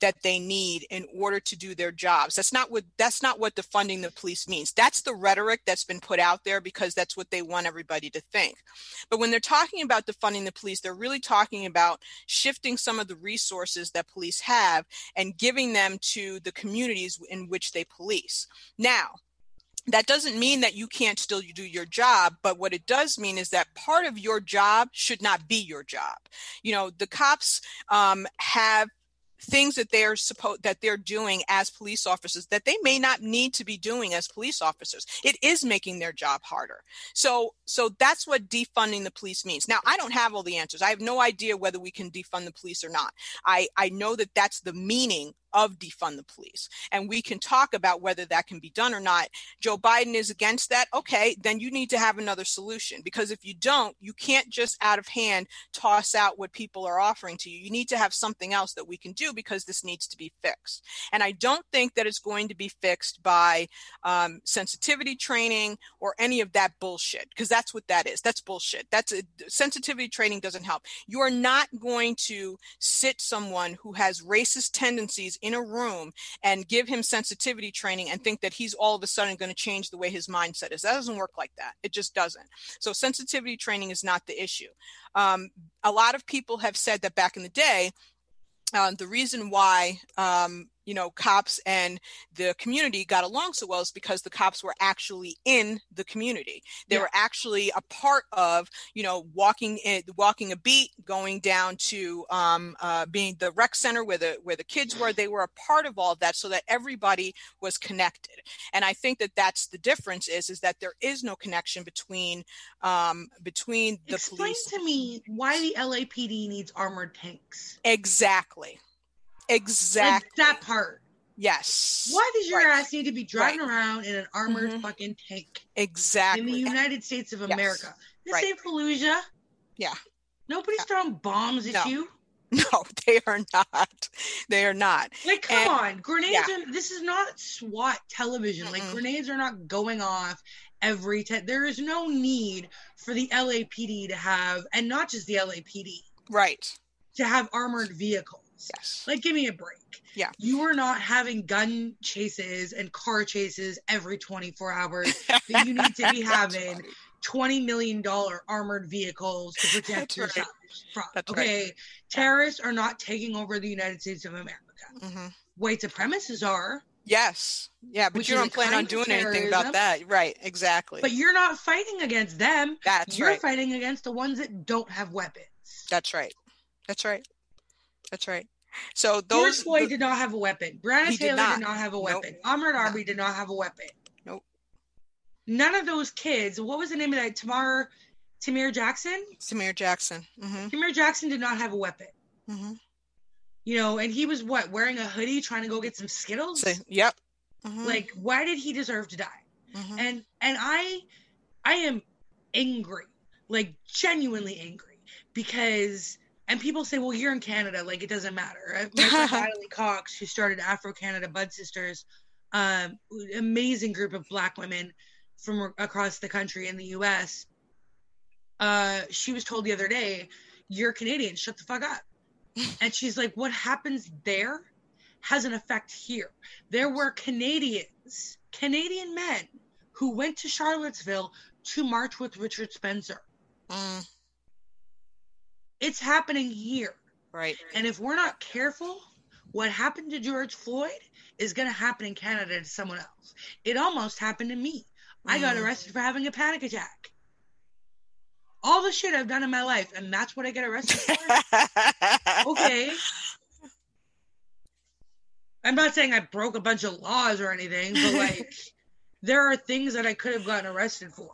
that they need in order to do their jobs. That's not what that's not what defunding the police means. That's the rhetoric that's been put out there because that's what they want everybody to think. But when they're talking about defunding the police, they're really talking about shifting some of the resources that police have and giving them to the communities in which they police. Now, that doesn't mean that you can't still do your job, but what it does mean is that part of your job should not be your job. You know, the cops um, have things that they're supposed that they're doing as police officers that they may not need to be doing as police officers. It is making their job harder. So so that's what defunding the police means. Now, I don't have all the answers. I have no idea whether we can defund the police or not. I, I know that that's the meaning of defund the police. And we can talk about whether that can be done or not. Joe Biden is against that. Okay, then you need to have another solution, because if you don't, you can't just out of hand toss out what people are offering to you. You need to have something else that we can do, because this needs to be fixed. And I don't think that it's going to be fixed by um, sensitivity training or any of that bullshit, because that's what that is. That's bullshit. That's a, sensitivity training doesn't help. You are not going to sit someone who has racist tendencies in a room and give him sensitivity training and think that he's all of a sudden going to change the way his mindset is. That doesn't work like that. It just doesn't. So sensitivity training is not the issue. Um, a lot of people have said that back in the day, uh, the reason why um, you know, cops and the community got along so well is because the cops were actually in the community. They yeah. were actually a part of, you know, walking in, walking a beat, going down to um, uh, being the rec center where the where the kids were. They were a part of all of that, so that everybody was connected. And I think that that's the difference is is that there is no connection between um, between the Explain police. Explain to me why the L A P D needs armored tanks. Exactly. Exactly. Like that part. Yes. Why does your right. ass need to be driving right. around in an armored mm-hmm. fucking tank? Exactly. In the United States of America. Yes. This right. ain't Fallujah. Yeah. Nobody's yeah. throwing bombs at no. you. No, they are not. They are not. Like, come and, on. Grenades yeah. are, this is not SWAT television. Mm-mm. Like, grenades are not going off every ten. There is no need for the L A P D to have, and not just the L A P D. Right. To have armored vehicles. Yes. Like, give me a break. Yeah. You are not having gun chases and car chases every twenty-four hours. That you need to be having right. twenty million dollars armored vehicles to protect That's yourself right. from. That's okay. Right. Terrorists are not taking over the United States of America. Mm-hmm. White supremacists are. Yes. Yeah, but you don't plan on doing anything about that. Right. Exactly. But you're not fighting against them. That's you're right. You're fighting against the ones that don't have weapons. That's right. That's right. That's right. So those George Floyd the, did not have a weapon. Breonna Taylor did not. did not have a weapon. Nope. Ahmaud Arbery no. did not have a weapon. Nope. None of those kids. What was the name of that? Tamar, Tamir Jackson. Tamir Jackson. Mm-hmm. Tamir Jackson did not have a weapon. Mm-hmm. You know, and he was what wearing a hoodie, trying to go get some Skittles. So, yep. Mm-hmm. Like, why did he deserve to die? Mm-hmm. And and I, I am angry, like genuinely angry, because. And people say, well, you're in Canada, like it doesn't matter. My friend Natalie Cox, who started Afro Canada Bud Sisters, um, amazing group of Black women from across the country in the U S. Uh, she was told the other day, "You're Canadian, shut the fuck up." And she's like, "What happens there has an effect here." There were Canadians, Canadian men, who went to Charlottesville to march with Richard Spencer. Mm. It's happening here. Right. And if we're not careful, what happened to George Floyd is going to happen in Canada to someone else. It almost happened to me. Mm. I got arrested for having a panic attack. All the shit I've done in my life, and that's what I get arrested for? Okay. I'm not saying I broke a bunch of laws or anything, but like, there are things that I could have gotten arrested for.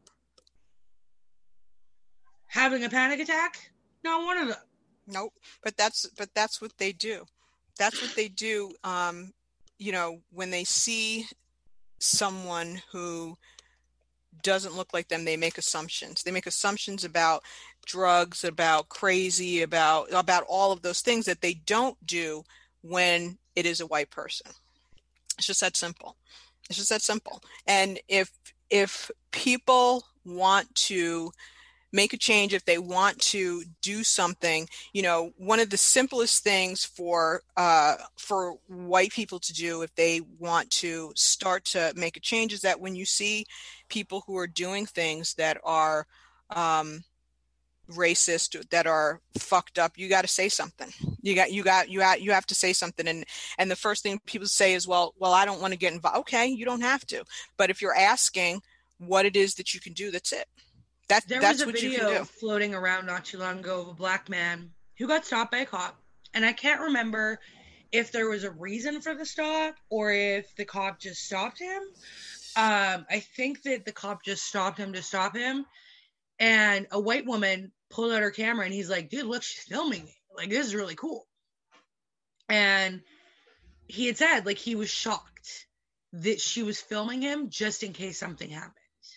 Having a panic attack? Not one of them. Nope. But that's but that's what they do. That's what they do. Um, you know, when they see someone who doesn't look like them, they make assumptions. They make assumptions about drugs, about crazy, about about all of those things that they don't do when it is a white person. It's just that simple. It's just that simple. And if if people want to make a change, if they want to do something, you know, one of the simplest things for uh, for white people to do if they want to start to make a change is that when you see people who are doing things that are um, racist, that are fucked up, you got to say something. You got, you got, you got, you have to say something. And, and the first thing people say is, well, well, I don't want to get involved. Okay. You don't have to, but if you're asking what it is that you can do, that's it. That, there that's was a what you can video do. floating around not too long ago of a black man who got stopped by a cop. And I can't remember if there was a reason for the stop or if the cop just stopped him. Um, I think that the cop just stopped him to stop him. And a white woman pulled out her camera and he's like, dude, look, she's filming me. Like, this is really cool. And he had said, like, he was shocked that she was filming him just in case something happened.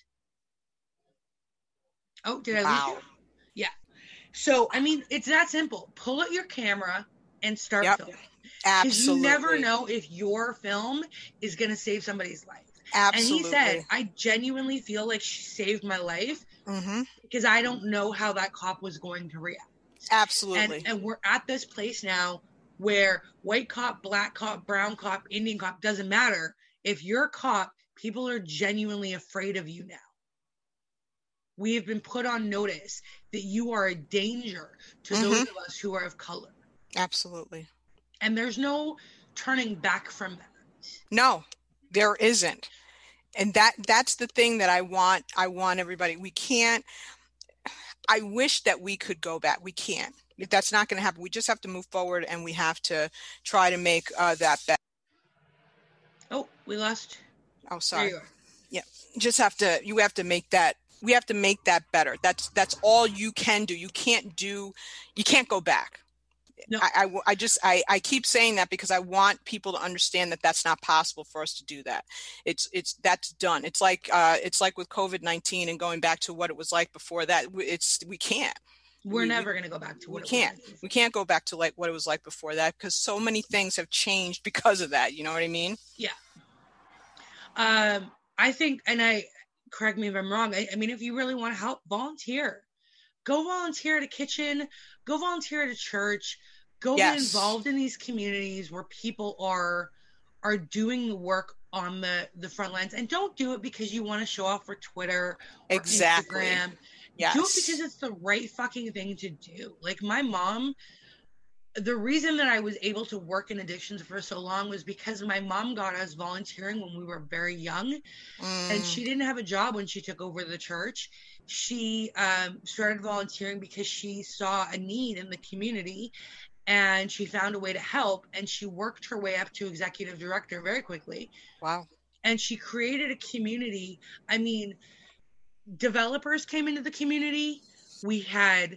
Oh, did I Wow. lose you? Yeah. So, I mean, it's that simple. Pull out your camera and start Yep. filming. Absolutely. Because you never know if your film is going to save somebody's life. Absolutely. And he said, I genuinely feel like she saved my life mm-hmm. because I don't know how that cop was going to react. Absolutely. And, and we're at this place now where white cop, black cop, brown cop, Indian cop, doesn't matter. If you're a cop, people are genuinely afraid of you now. We have been put on notice that you are a danger to mm-hmm. those of us who are of color. Absolutely. And there's no turning back from that. No, there isn't. And that that's the thing that I want. I want everybody. We can't. I wish that we could go back. We can't. That's not going to happen. We just have to move forward, and we have to try to make uh, that better. Oh, we lost. Oh, sorry. There you are. Yeah, just have to. You have to make that. We have to make that better. That's that's all you can do. You can't do. You can't go back. No. I, I, I just I, I keep saying that because I want people to understand that that's not possible for us to do that. It's it's that's done. It's like uh, it's like with COVID nineteen and going back to what it was like before that. It's we can't. We're we, never going to go back to what we it can't. was. We can't go back to like what it was like before that because so many things have changed because of that. You know what I mean? Yeah. Um, I think, and I correct me if I'm wrong. I, I mean, if you really want to help, volunteer. Go volunteer at a kitchen. Go volunteer at a church. Go yes. get involved in these communities where people are are doing the work on the, the front lines. And don't do it because you want to show off for Twitter or exactly. Instagram. Yes. Do it because it's the right fucking thing to do. Like my mom, the reason that I was able to work in addictions for so long was because my mom got us volunteering when we were very young. Mm. And she didn't have a job when she took over the church. She um, started volunteering because she saw a need in the community and she found a way to help, and she worked her way up to executive director very quickly. Wow. And she created a community. I mean, developers came into the community. We had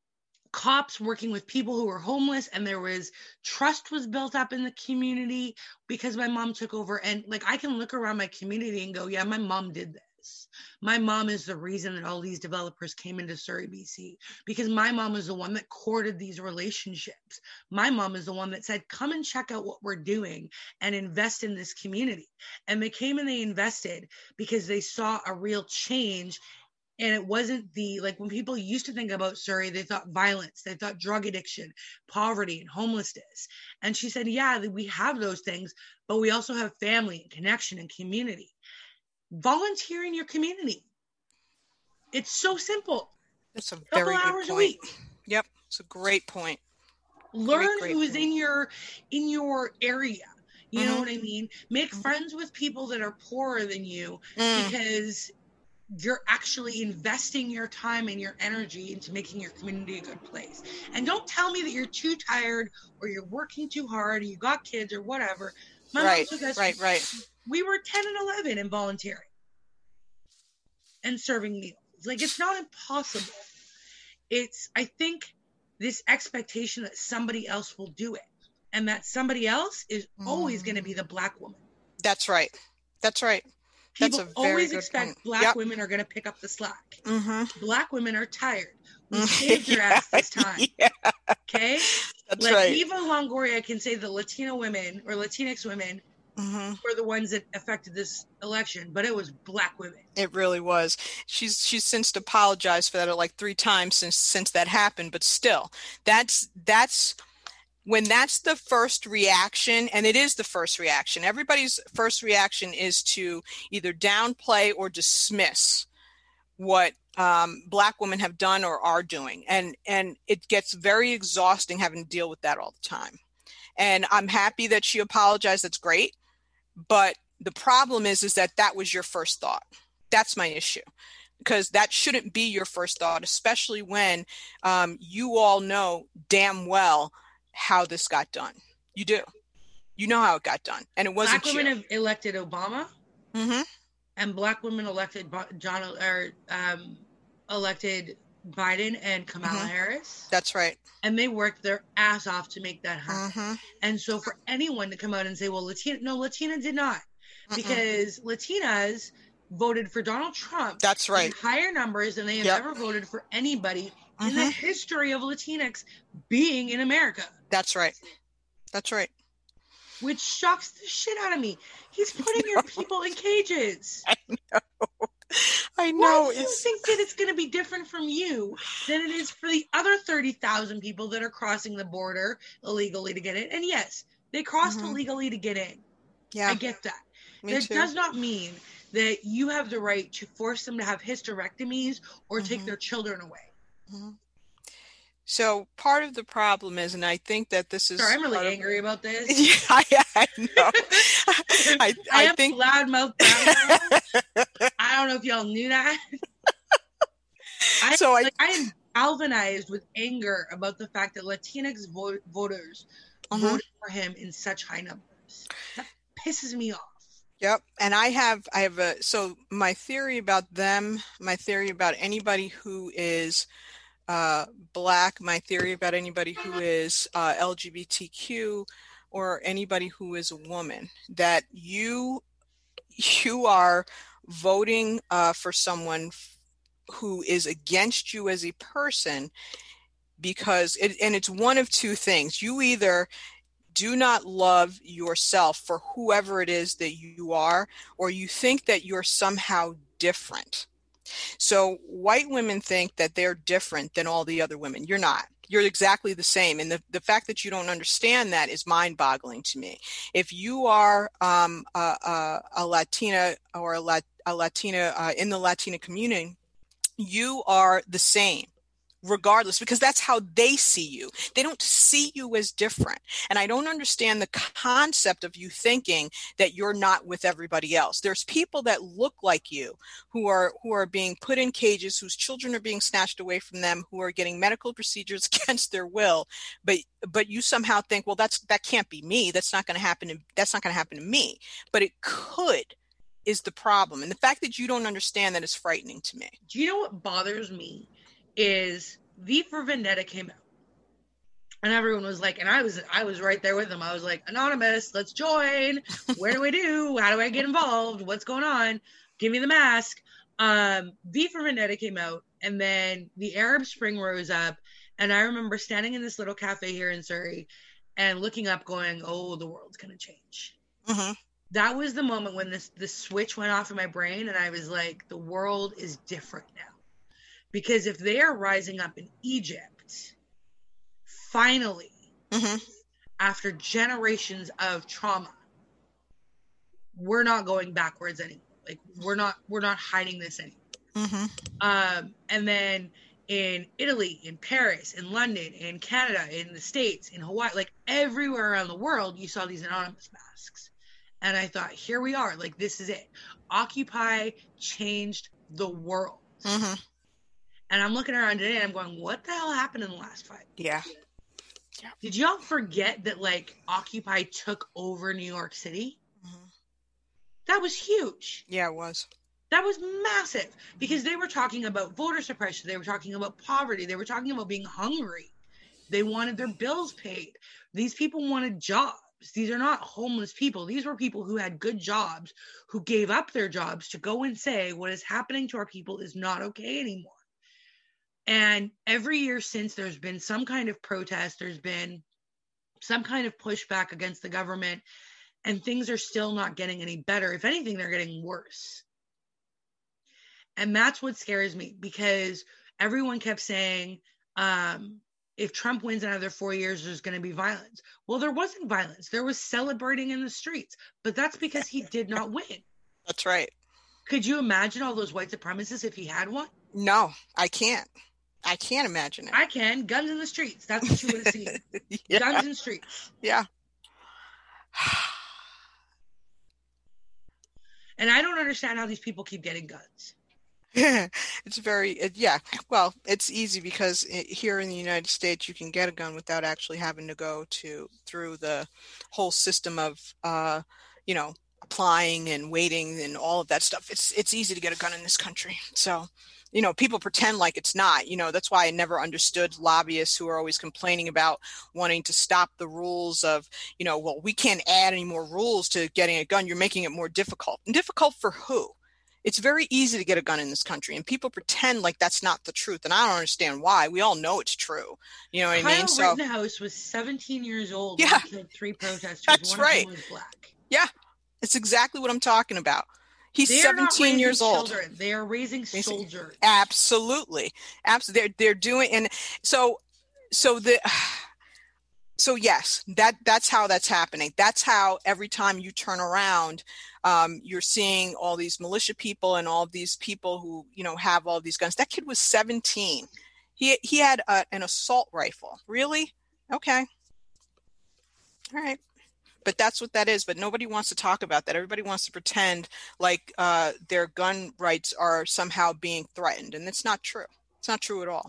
cops working with people who were homeless, and there was trust was built up in the community because my mom took over. And like, I can look around my community and go, yeah, my mom did this. My mom is the reason that all these developers came into Surrey, B C, because my mom is the one that courted these relationships. My mom is the one that said, come and check out what we're doing and invest in this community. And they came and they invested because they saw a real change. And it wasn't the, like when people used to think about Surrey, they thought violence, they thought drug addiction, poverty, and homelessness. And she said, yeah, we have those things, but we also have family and connection and community. Volunteer in your community. It's so simple. That's a couple very hours good point. a week. Yep, it's a great point. Learn great, great who's point. in your in your area. You mm-hmm. know what I mean? Make mm-hmm. friends with people that are poorer than you mm. because you're actually investing your time and your energy into making your community a good place. And don't tell me that you're too tired or you're working too hard or you got kids or whatever. My right, mom took us, right, right. We were ten and eleven in volunteering and serving meals. Like, it's not impossible. It's, I think, this expectation that somebody else will do it. And that somebody else is mm. always going to be the Black woman. That's right. That's right. People That's a very always good expect point. Black yep. women are going to pick up the slack. Mm-hmm. Black women are tired. We saved your yeah, ass this time. Yeah. Okay? That's like right. Eva Longoria can say that Latino women or Latinx women Mm-hmm. were the ones that affected this election, but it was Black women. It really was. She's she's since apologized for that like three times since since that happened, but still, that's that's when that's the first reaction, and it is the first reaction. Everybody's first reaction is to either downplay or dismiss what um, Black women have done or are doing, and and it gets very exhausting having to deal with that all the time. And I'm happy that she apologized. That's great. But the problem is, is that that was your first thought. That's my issue, because that shouldn't be your first thought, especially when um, you all know damn well how this got done. You do. You know how it got done. And it wasn't Black women you. have elected Obama, Mm-hmm. and Black women elected John or um, elected Biden and Kamala Mm-hmm. Harris. That's right. And they worked their ass off to make that happen. Mm-hmm. And so for anyone to come out and say, well, Latina, no, Latina did not. Mm-mm. Because Latinas voted for Donald Trump. That's right. In higher numbers than they have Yep. ever voted for anybody in Mm-hmm. the history of Latinx being in America. That's right. That's right. Which shocks the shit out of me. He's putting your people in cages. I know. I know. Why do you It's think that it's going to be different from you than it is for the other thirty thousand people that are crossing the border illegally to get in? And yes, they crossed Mhm. illegally to get in. yeah. I get that. Me That too. does not mean that you have the right to force them to have hysterectomies or take Mhm. their children away. Mhm. So part of the problem is, and I think that this is. Sorry, I'm really part of- angry about this. Yeah, I, I know. I, I, I am think. loudmouth brown. I don't know if y'all knew that. I, So I- like, I am galvanized with anger about the fact that Latinx vo- voters Mhm. voted for him in such high numbers. That pisses me off. Yep. And I have, I have a, so my theory about them, my theory about anybody who is uh, Black, my theory about anybody who is uh, L G B T Q, or anybody who is a woman, that you, you are voting uh, for someone who is against you as a person, because it, and it's one of two things. You either do not love yourself for whoever it is that you are, or you think that you're somehow different. So white women think that they're different than all the other women. You're not. You're exactly the same. And the, the fact that you don't understand that is mind-boggling to me. If you are um, a, a, a Latina or a, Lat, a Latina uh, in the Latina community, you are the same, regardless, because that's how they see you. They don't see you as different. And I don't understand the concept of you thinking that you're not with everybody else. There's people that look like you who are who are being put in cages, whose children are being snatched away from them, who are getting medical procedures against their will. But but you somehow think, well, that's that can't be me. That's not going to happen. To, that's not going to happen to me. But it could, is the problem. And the fact that you don't understand that is frightening to me. Do you know what bothers me? Is V for Vendetta came out, and everyone was like, and I was I was right there with them. I was like, anonymous, let's join. Where do I do? How do I get involved? What's going on? Give me the mask. Um, V for Vendetta came out, and then the Arab Spring rose up, and I remember standing in this little cafe here in Surrey, and looking up, going, "Oh, the world's gonna change." Mm-hmm. That was the moment when this the switch went off in my brain, and I was like, the world is different now. Because if they are rising up in Egypt, finally, mm-hmm. after generations of trauma, we're not going backwards anymore. Like we're not we're not hiding this anymore. Mm-hmm. Um, and then in Italy, in Paris, in London, in Canada, in the States, in Hawaii, like everywhere around the world, you saw these anonymous masks. And I thought, here we are. Like this is it. Occupy changed the world. Mm-hmm. And I'm looking around today and I'm going, what the hell happened in the last five years? Yeah. yeah. Did y'all forget that like Occupy took over New York City? Mm-hmm. That was huge. Yeah, it was. That was massive because they were talking about voter suppression. They were talking about poverty. They were talking about being hungry. They wanted their bills paid. These people wanted jobs. These are not homeless people. These were people who had good jobs, who gave up their jobs to go and say what is happening to our people is not okay anymore. And every year since, there's been some kind of protest, there's been some kind of pushback against the government. And things are still not getting any better. If anything, they're getting worse. And that's what scares me, because everyone kept saying, um, if Trump wins another four years, there's going to be violence. Well, there wasn't violence. There was celebrating in the streets, but that's because he did not win. That's right. Could you imagine all those white supremacists if he had won? No, I can't. I can't imagine it. I can. Guns in the streets. That's what you would have seen. Yeah. Guns in the streets. Yeah. And I don't understand how these people keep getting guns. It's very, it, yeah. Well, it's easy because it, here in the United States, you can get a gun without actually having to go to through the whole system of, uh, you know, applying and waiting and all of that stuff. It's it's easy to get a gun in this country. So, you know, people pretend like it's not. You know, that's why I never understood lobbyists who are always complaining about wanting to stop the rules of, you know, well, we can't add any more rules to getting a gun. You're making it more difficult. And difficult for who? It's very easy to get a gun in this country, and people pretend like that's not the truth. And I don't understand why. We all know it's true. You know what Kyle I mean? So Rittenhouse was seventeen years old Yeah. when he killed three protesters. That's One right. of them was black. yeah, it's exactly what I'm talking about. He's They are not seventeen raising years old. children. They are raising soldiers. Absolutely. Absolutely. They're, they're doing, and so, so the, so yes, that, that's how that's happening. That's how every time you turn around, um, you're seeing all these militia people and all these people who, you know, have all these guns. That kid was seventeen. He, he had a, an assault rifle. Really? Okay. All right. But that's what that is. But nobody wants to talk about that. Everybody wants to pretend like uh, their gun rights are somehow being threatened. And it's not true. It's not true at all.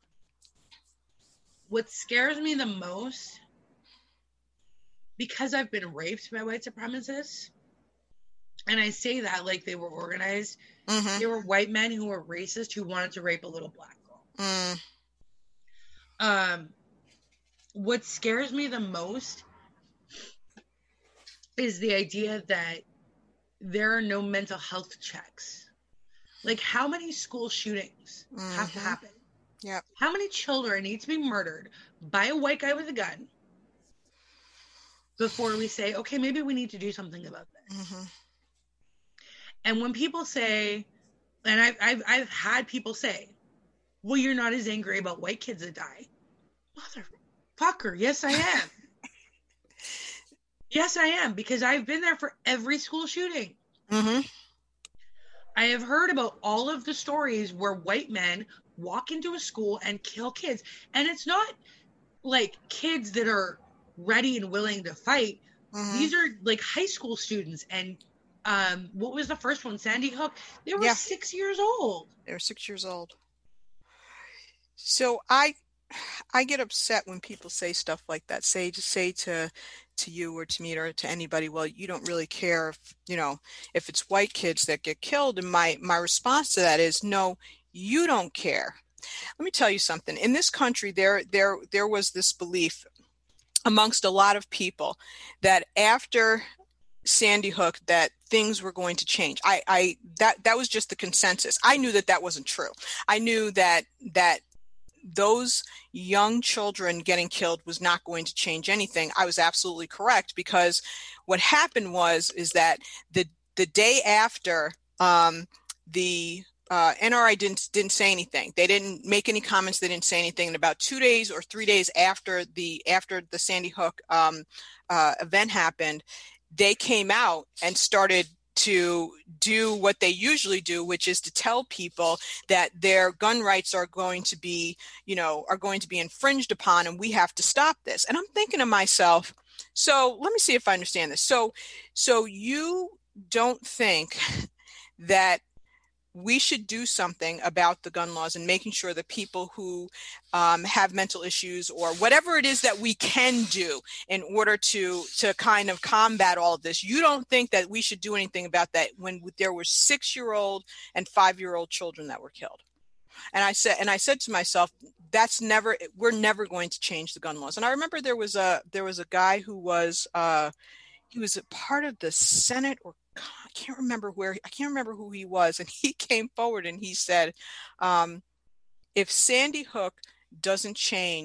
What scares me the most, because I've been raped by white supremacists, and I say that like they were organized, Mm-hmm. they were white men who were racist who wanted to rape a little black girl. Mm. Um, what scares me the most is the idea that there are no mental health checks. Like, how many school shootings mm-hmm. have to happen? Yeah. How many children need to be murdered by a white guy with a gun before we say, okay, maybe we need to do something about this? Mm-hmm. And when people say, and I've, I've, I've had people say, well, you're not as angry about white kids that die. Motherfucker, yes, I am. Yes, I am, because I've been there for every school shooting. Mm-hmm. I have heard about all of the stories where white men walk into a school and kill kids. And it's not like kids that are ready and willing to fight. Mm-hmm. These are like high school students. And um, what was the first one? Sandy Hook. They were yeah. six years old. They were six years old. So I, I get upset when people say stuff like that. Say to say to, to you or to me or to anybody, well, you don't really care if, you know, if it's white kids that get killed. And my, my response to that is, no, you don't care. Let me tell you something. In this country, there, there, there was this belief amongst a lot of people that after Sandy Hook, that things were going to change. I, I, that, that was just the consensus. I knew that that wasn't true. I knew that, that those young children getting killed was not going to change anything. I was absolutely correct, because what happened was, is that the, the day after, um, the, uh, N R I didn't, didn't say anything. They didn't make any comments. They didn't say anything. And about two days or three days after the, after the Sandy Hook, um, uh, event happened, they came out and started to do what they usually do, which is to tell people that their gun rights are going to be, you know, are going to be infringed upon, and we have to stop this. And I'm thinking to myself, so let me see if I understand this. So, so you don't think that we should do something about the gun laws and making sure that people who um, have mental issues or whatever it is that we can do in order to to kind of combat all of this, you don't think that we should do anything about that when there were six-year-old and five-year-old children that were killed? And I said, and I said to myself, that's never, we're never going to change the gun laws. And I remember there was a there was a guy who was uh, he was a part of the Senate, or I can't remember where, I can't remember who he was. And he came forward and he said, um, if Sandy Hook doesn't change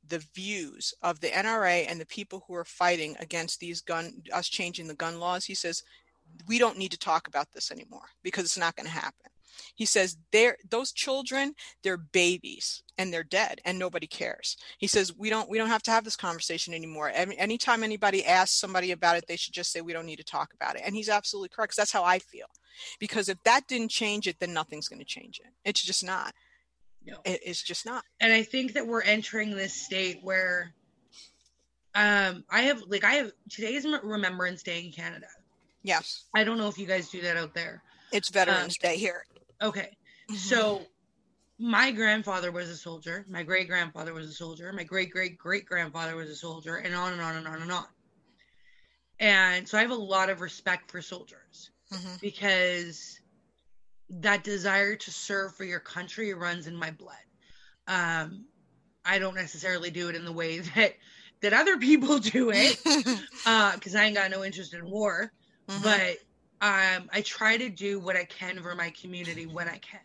the views of the N R A and the people who are fighting against these gun, us changing the gun laws, he says, we don't need to talk about this anymore because it's not going to happen. He says, they're, those children, they're babies and they're dead and nobody cares. He says, we don't, we don't have to have this conversation anymore. Any, anytime anybody asks somebody about it, they should just say, we don't need to talk about it. And he's absolutely correct, because that's how I feel. Because if that didn't change it, then nothing's going to change it. It's just not. No. It, it's just not. And I think that we're entering this state where um, I have, like, I have, today is Remembrance Day in Canada. Yes. I don't know if you guys do that out there. It's Veterans um, Day here. Okay. Mm-hmm. So my grandfather was a soldier. My great grandfather was a soldier. My great great great grandfather was a soldier, and on and on and on and on. And so I have a lot of respect for soldiers, mm-hmm. because that desire to serve for your country runs in my blood. Um, I don't necessarily do it in the way that, that other people do it, uh, because I ain't got no interest in war. Mm-hmm. But um, I try to do what I can for my community when I can.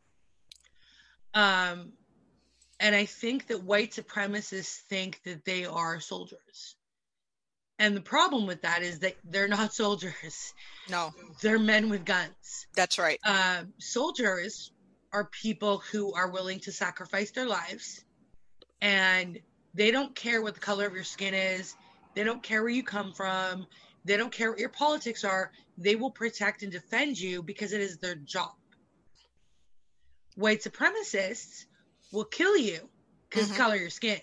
Um, and I think that white supremacists think that they are soldiers. And the problem with that is that they're not soldiers. No. They're men with guns. That's right. Uh, soldiers are people who are willing to sacrifice their lives. And they don't care what the color of your skin is. They don't care where you come from. They don't care what your politics are. They will protect and defend you because it is their job. White supremacists will kill you because mm-hmm. of the color of your skin.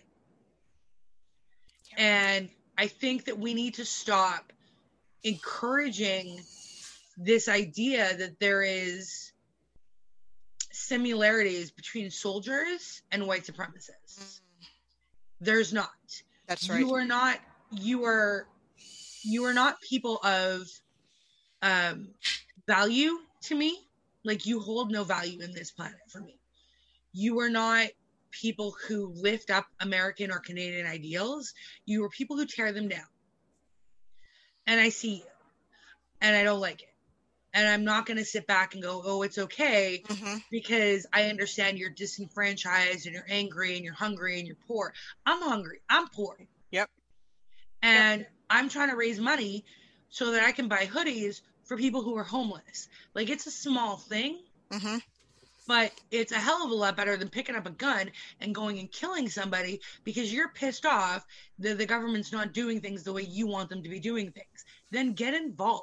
And I think that we need to stop encouraging this idea that there is similarities between soldiers and white supremacists. Mm. There's not. That's right. You are not, you are, you are not people of um, value to me. Like, you hold no value in this planet for me. You are not people who lift up American or Canadian ideals. You are people who tear them down. And I see you. And I don't like it. And I'm not going to sit back and go, oh, it's okay, mm-hmm. because I understand you're disenfranchised and you're angry and you're hungry and you're poor. I'm hungry. I'm poor. Yep. And yep. I'm trying to raise money so that I can buy hoodies for people who are homeless. Like, it's a small thing, mm-hmm. but it's a hell of a lot better than picking up a gun and going and killing somebody because you're pissed off that the government's not doing things the way you want them to be doing things. Then get involved.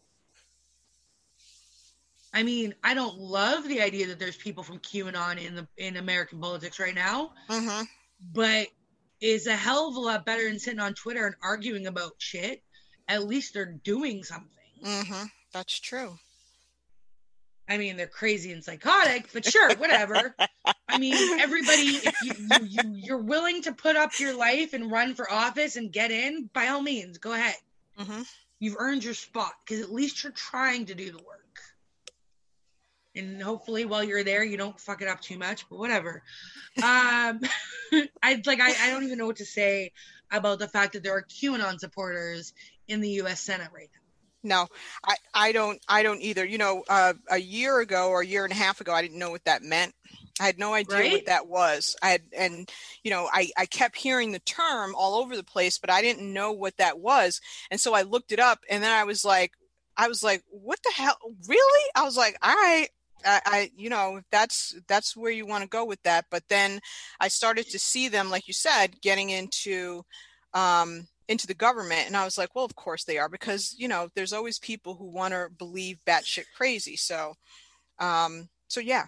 I mean, I don't love the idea that there's people from QAnon in the in American politics right now, mm-hmm. but it's a hell of a lot better than sitting on Twitter and arguing about shit. At least they're doing something. Mm-hmm. That's true. I mean, they're crazy and psychotic, but sure, whatever. I mean, everybody, if you, you, you, you're willing to put up your life and run for office and get in, by all means, go ahead. Mm-hmm. You've earned your spot because at least you're trying to do the work. And hopefully while you're there, you don't fuck it up too much, but whatever. Um, I like, I, I don't even know what to say about the fact that there are QAnon supporters in the U S Senate right now. No, I, I don't, I don't either. You know, uh, a year ago or a year and a half ago, I didn't know what that meant. I had no idea right? what that was. I had, and, you know, I, I kept hearing the term all over the place, but I didn't know what that was. And so I looked it up and then I was like, I was like, what the hell? Really? I was like, all right. I, I, you know, that's, that's where you want to go with that. But then I started to see them, like you said, getting into, um, into the government. And I was like, well, of course they are, because, you know, there's always people who want to believe batshit crazy. So, um, so yeah.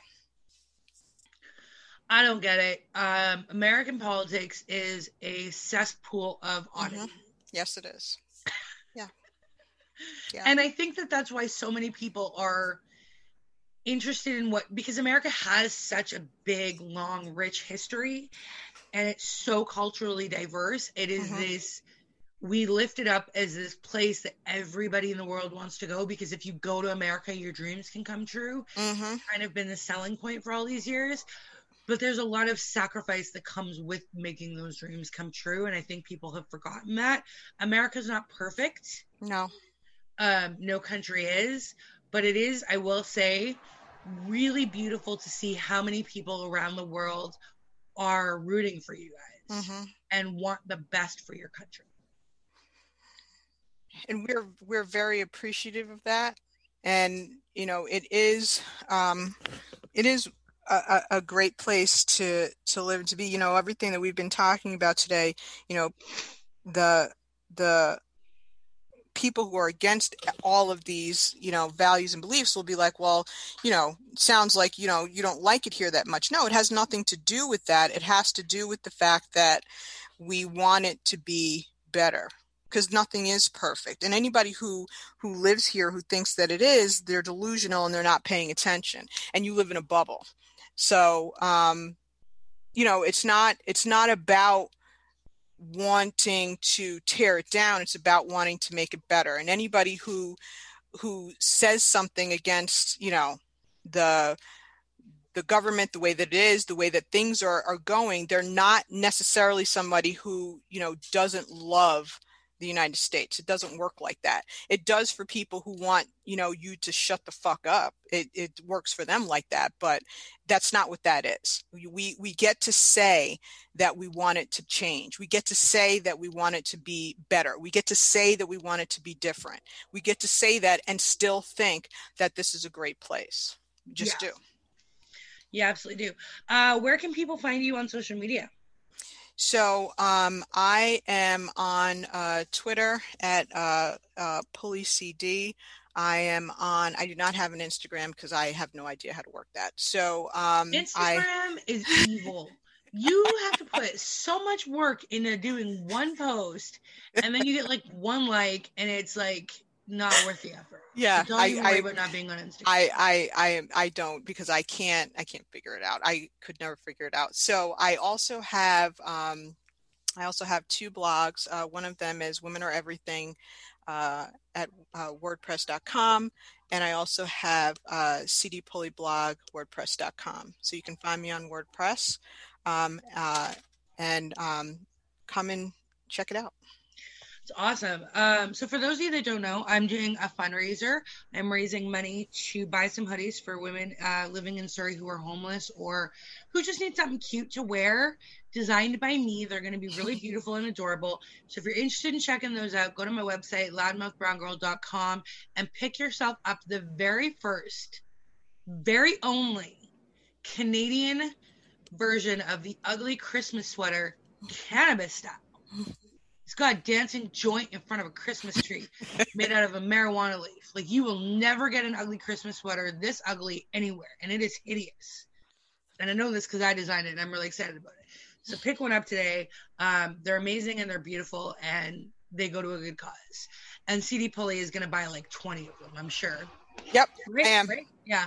I don't get it. Um, American politics is a cesspool of oddity. Mm-hmm. Yes, it is. Yeah. Yeah. And I think that that's why so many people are interested in what, because America has such a big, long, rich history, and it's so culturally diverse. It is mm-hmm. this, we lift it up as this place that everybody in the world wants to go, because if you go to America, your dreams can come true. Mm-hmm. It's kind of been the selling point for all these years. But there's a lot of sacrifice that comes with making those dreams come true. And I think people have forgotten that. America's not perfect. No. Um, no country is. But it is, I will say, really beautiful to see how many people around the world are rooting for you mm-hmm. and want the best for your country. And we're we're very appreciative of that. And you know, it is um, it is a, a great place to to live and to be. You know, everything that we've been talking about today. You know, the the people who are against all of these, you know, values and beliefs will be like, well, you know, sounds like, you know, you don't like it here that much. No, it has nothing to do with that. It has to do with the fact that we want it to be better, because nothing is perfect. And anybody who, who lives here who thinks that it is, they're delusional and they're not paying attention, and you live in a bubble. So, um, you know, it's not, it's not about wanting to tear it down. It's about wanting to make it better. And anybody who who says something against, you know, the the government, the way that it is, the way that things are, are going, they're not necessarily somebody who, you know, doesn't love the United States. It doesn't work like that. It does for people who want, you know, you to shut the fuck up. It it works for them like that, but that's not what that is. We we get to say that we want it to change. We get to say that we want it to be better. We get to say that we want it to be different. We get to say that and still think that this is a great place. We just yeah. do. You absolutely do. Uh, where can people find you on social media? So um, I am on uh, Twitter at uh, uh, PulleyCD. I am on, I do not have an Instagram because I have no idea how to work that. So um, Instagram I, is evil. You have to put so much work into doing one post, and then you get like one like, and it's like not worth the effort. Yeah, so don't I, even I, worry about not being on Instagram. I, I, I, I don't, because I can't, I can't figure it out. I could never figure it out. So I also have, um, I also have two blogs. Uh, one of them is Women Are Everything uh, at uh, WordPress dot com. And I also have uh, C D Pulley blog, WordPress dot com. So you can find me on WordPress um, uh, and um, come and check it out. It's awesome. Um, so for those of you that don't know, I'm doing a fundraiser. I'm raising money to buy some hoodies for women uh, living in Surrey who are homeless or who just need something cute to wear, designed by me. They're going to be really beautiful and adorable. So if you're interested in checking those out, go to my website, loudmouth brown girl dot com, and pick yourself up the very first, very only Canadian version of the ugly Christmas sweater, cannabis style. It's got a dancing joint in front of a Christmas tree made out of a marijuana leaf. Like, you will never get an ugly Christmas sweater this ugly anywhere. And it is hideous. And I know this because I designed it and I'm really excited about it. So pick one up today. Um, they're amazing and they're beautiful and they go to a good cause. And C D Pulley is going to buy like twenty of them, I'm sure. Yep, right, I am. Right? Yeah.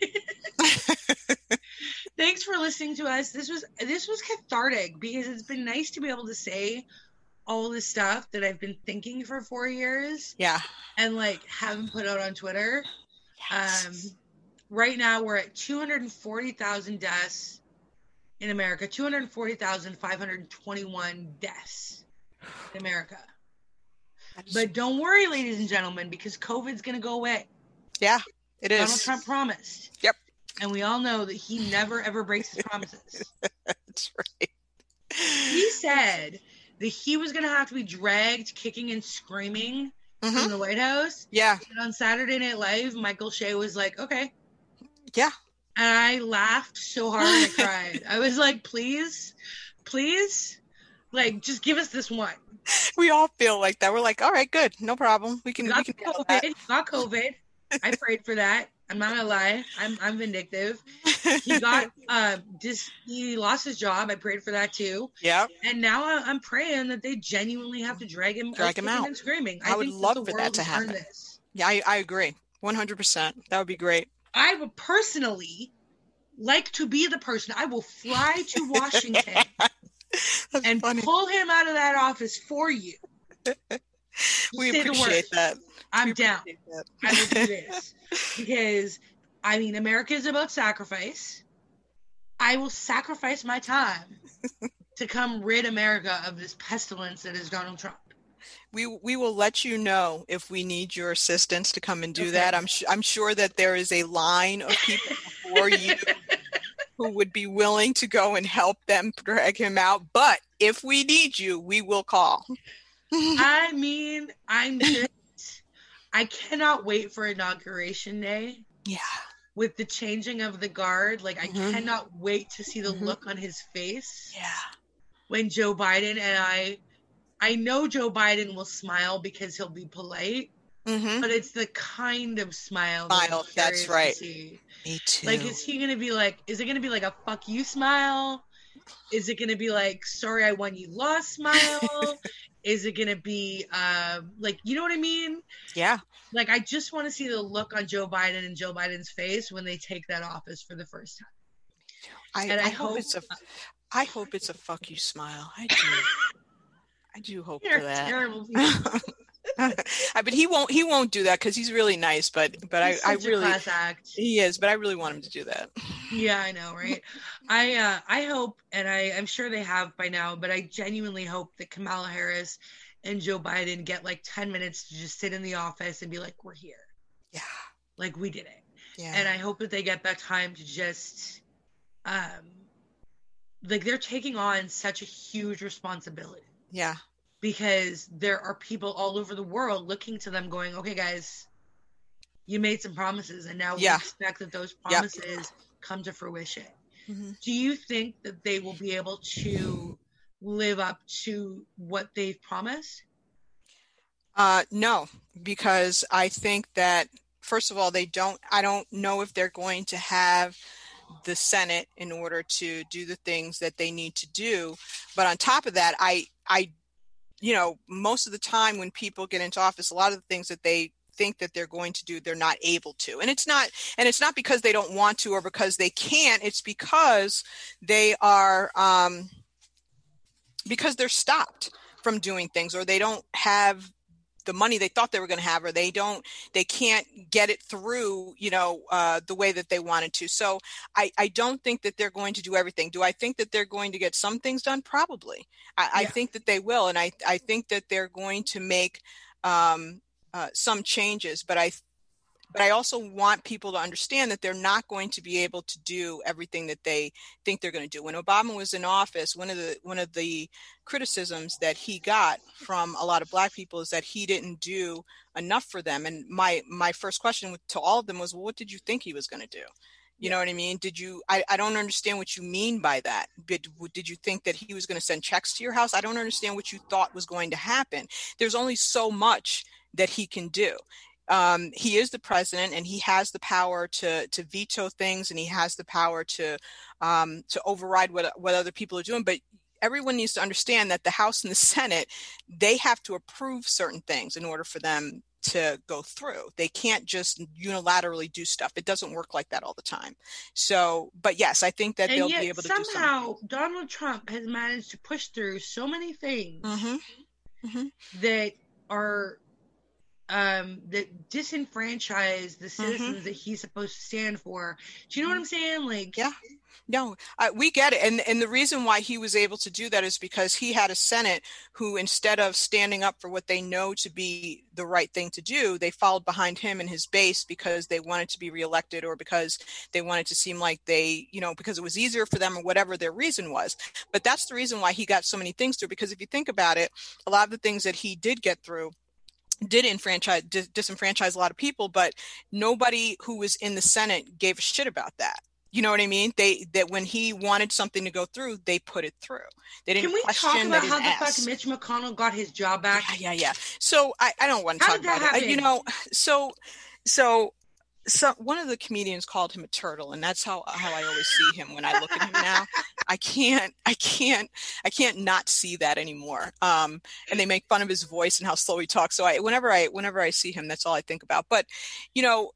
Thanks for listening to us. This was this was cathartic because it's been nice to be able to say all this stuff that I've been thinking for four years. Yeah. And like haven't put out on Twitter. Yes. Um, right now we're at two hundred forty thousand deaths in America, two hundred forty thousand five hundred twenty-one deaths in America. But don't worry, ladies and gentlemen, because COVID's going to go away. Yeah, it is. Donald Trump promised. Yep. And we all know that he never, ever breaks his promises. That's right. He said that he was going to have to be dragged kicking and screaming mm-hmm. from the White House. Yeah. And on Saturday Night Live, Michael Shea was like, okay. Yeah. And I laughed so hard I cried. I was like, please, please, like, just give us this one. We all feel like that. We're like, all right, good. No problem. We can, got we can COVID. That. Got COVID. I prayed for that. I'm not gonna lie. I'm I'm vindictive. He got uh just he lost his job. I prayed for that too. Yeah. And now I'm praying that they genuinely have to drag him, drag him out, and screaming. I, I would think love that for that to happen. This. Yeah, I, I agree, one hundred percent. That would be great. I would personally like to be the person. I will fly to Washington and funny. pull him out of that office for you. We appreciate that. I'm we down. That. I will do this because I mean, America is about sacrifice. I will sacrifice my time to come rid America of this pestilence that is Donald Trump. We we will let you know if we need your assistance to come and do okay. that. I'm su- I'm sure that there is a line of people before you who would be willing to go and help them drag him out. But if we need you, we will call. I mean, I'm just, I cannot wait for Inauguration Day. Yeah. With the changing of the guard, like I Mm-hmm. cannot wait to see the Mm-hmm. look on his face. Yeah. When Joe Biden, and I, I know Joe Biden will smile because he'll be polite, Mm-hmm. but it's the kind of smile. That Smile, I'm that's curious right. to see. Me too. Like, is he gonna be like? Is it gonna be like a "fuck you" smile? Is it gonna be like "sorry I won you lost" smile? Is it gonna be um, like, you know what I mean? Yeah. Like, I just want to see the look on Joe Biden and Joe Biden's face when they take that office for the first time. I, And I, I hope, hope- it's a I hope it's a fuck you smile. I do. I do hope You're for that. terrible people. I, but he won't he won't do that because he's really nice, but but I, He's I such a really class act. he is, but I really want him to do that. Yeah, I know, right? I uh, I hope, and I, I'm sure they have by now, but I genuinely hope that Kamala Harris and Joe Biden get like ten minutes to just sit in the office and be like, we're here. Yeah. Like, we did it. Yeah. And I hope that they get that time to just, um, like, they're taking on such a huge responsibility. Yeah. Because there are people all over the world looking to them going, okay, guys, you made some promises, and now Yeah. we expect that those Yep. promises come to fruition. Mm-hmm. Do you think that they will be able to live up to what they've promised? Uh, no, because I think that, first of all, they don't, I don't know if they're going to have the Senate in order to do the things that they need to do. But on top of that, I, I, you know, most of the time when people get into office, a lot of the things that they think that they're going to do, they're not able to. And it's not, and it's not because they don't want to or because they can't. It's because they are, um, because they're stopped from doing things, or they don't have the money they thought they were going to have, or they don't, they can't get it through, you know, uh, the way that they wanted to. So I, I don't think that they're going to do everything. Do I think that they're going to get some things done? Probably. I, I Yeah. think that they will. And I, I think that they're going to make um, uh, some changes, but I, but I also want people to understand that they're not going to be able to do everything that they think they're going to do. When Obama was in office, one of the one of the criticisms that he got from a lot of Black people is that he didn't do enough for them. And my my first question to all of them was, well, what did you think he was going to do? You know what I mean? Did you, I, I don't understand what you mean by that. But did you think that he was going to send checks to your house? I don't understand what you thought was going to happen. There's only so much that he can do. Um, he is the president, and he has the power to to veto things, and he has the power to um, to override what what other people are doing. But everyone needs to understand that the House and the Senate, they have to approve certain things in order for them to go through. They can't just unilaterally do stuff. It doesn't work like that all the time. So, but yes, I think that And they'll yet, be able to do something. somehow Donald Trump has managed to push through so many things Mm-hmm. Mm-hmm. that are um that disenfranchise the citizens Mm-hmm. that he's supposed to stand for. Do you know what I'm saying? Like, Yeah. No, uh, we get it. And and the reason why he was able to do that is because he had a Senate who, instead of standing up for what they know to be the right thing to do, they followed behind him and his base because they wanted to be reelected, or because they wanted to seem like they, you know, because it was easier for them, or whatever their reason was. But that's the reason why he got so many things through, because if you think about it, a lot of the things that he did get through did enfranchise, dis- disenfranchise a lot of people, but nobody who was in the Senate gave a shit about that. You know what I mean? They, that when he wanted something to go through, they put it through. They didn't can we question, talk about they how didn't the ask. fuck Mitch McConnell got his job back? Yeah, yeah, yeah. So I, I don't want to How talk did that about it. happen? You know, so, so, so one of the comedians called him a turtle, and that's how, how I always see him when I look at him now. I can't, I can't, I can't not see that anymore. Um, and they make fun of his voice and how slow he talks. So I, whenever I, whenever I see him, that's all I think about. But, you know,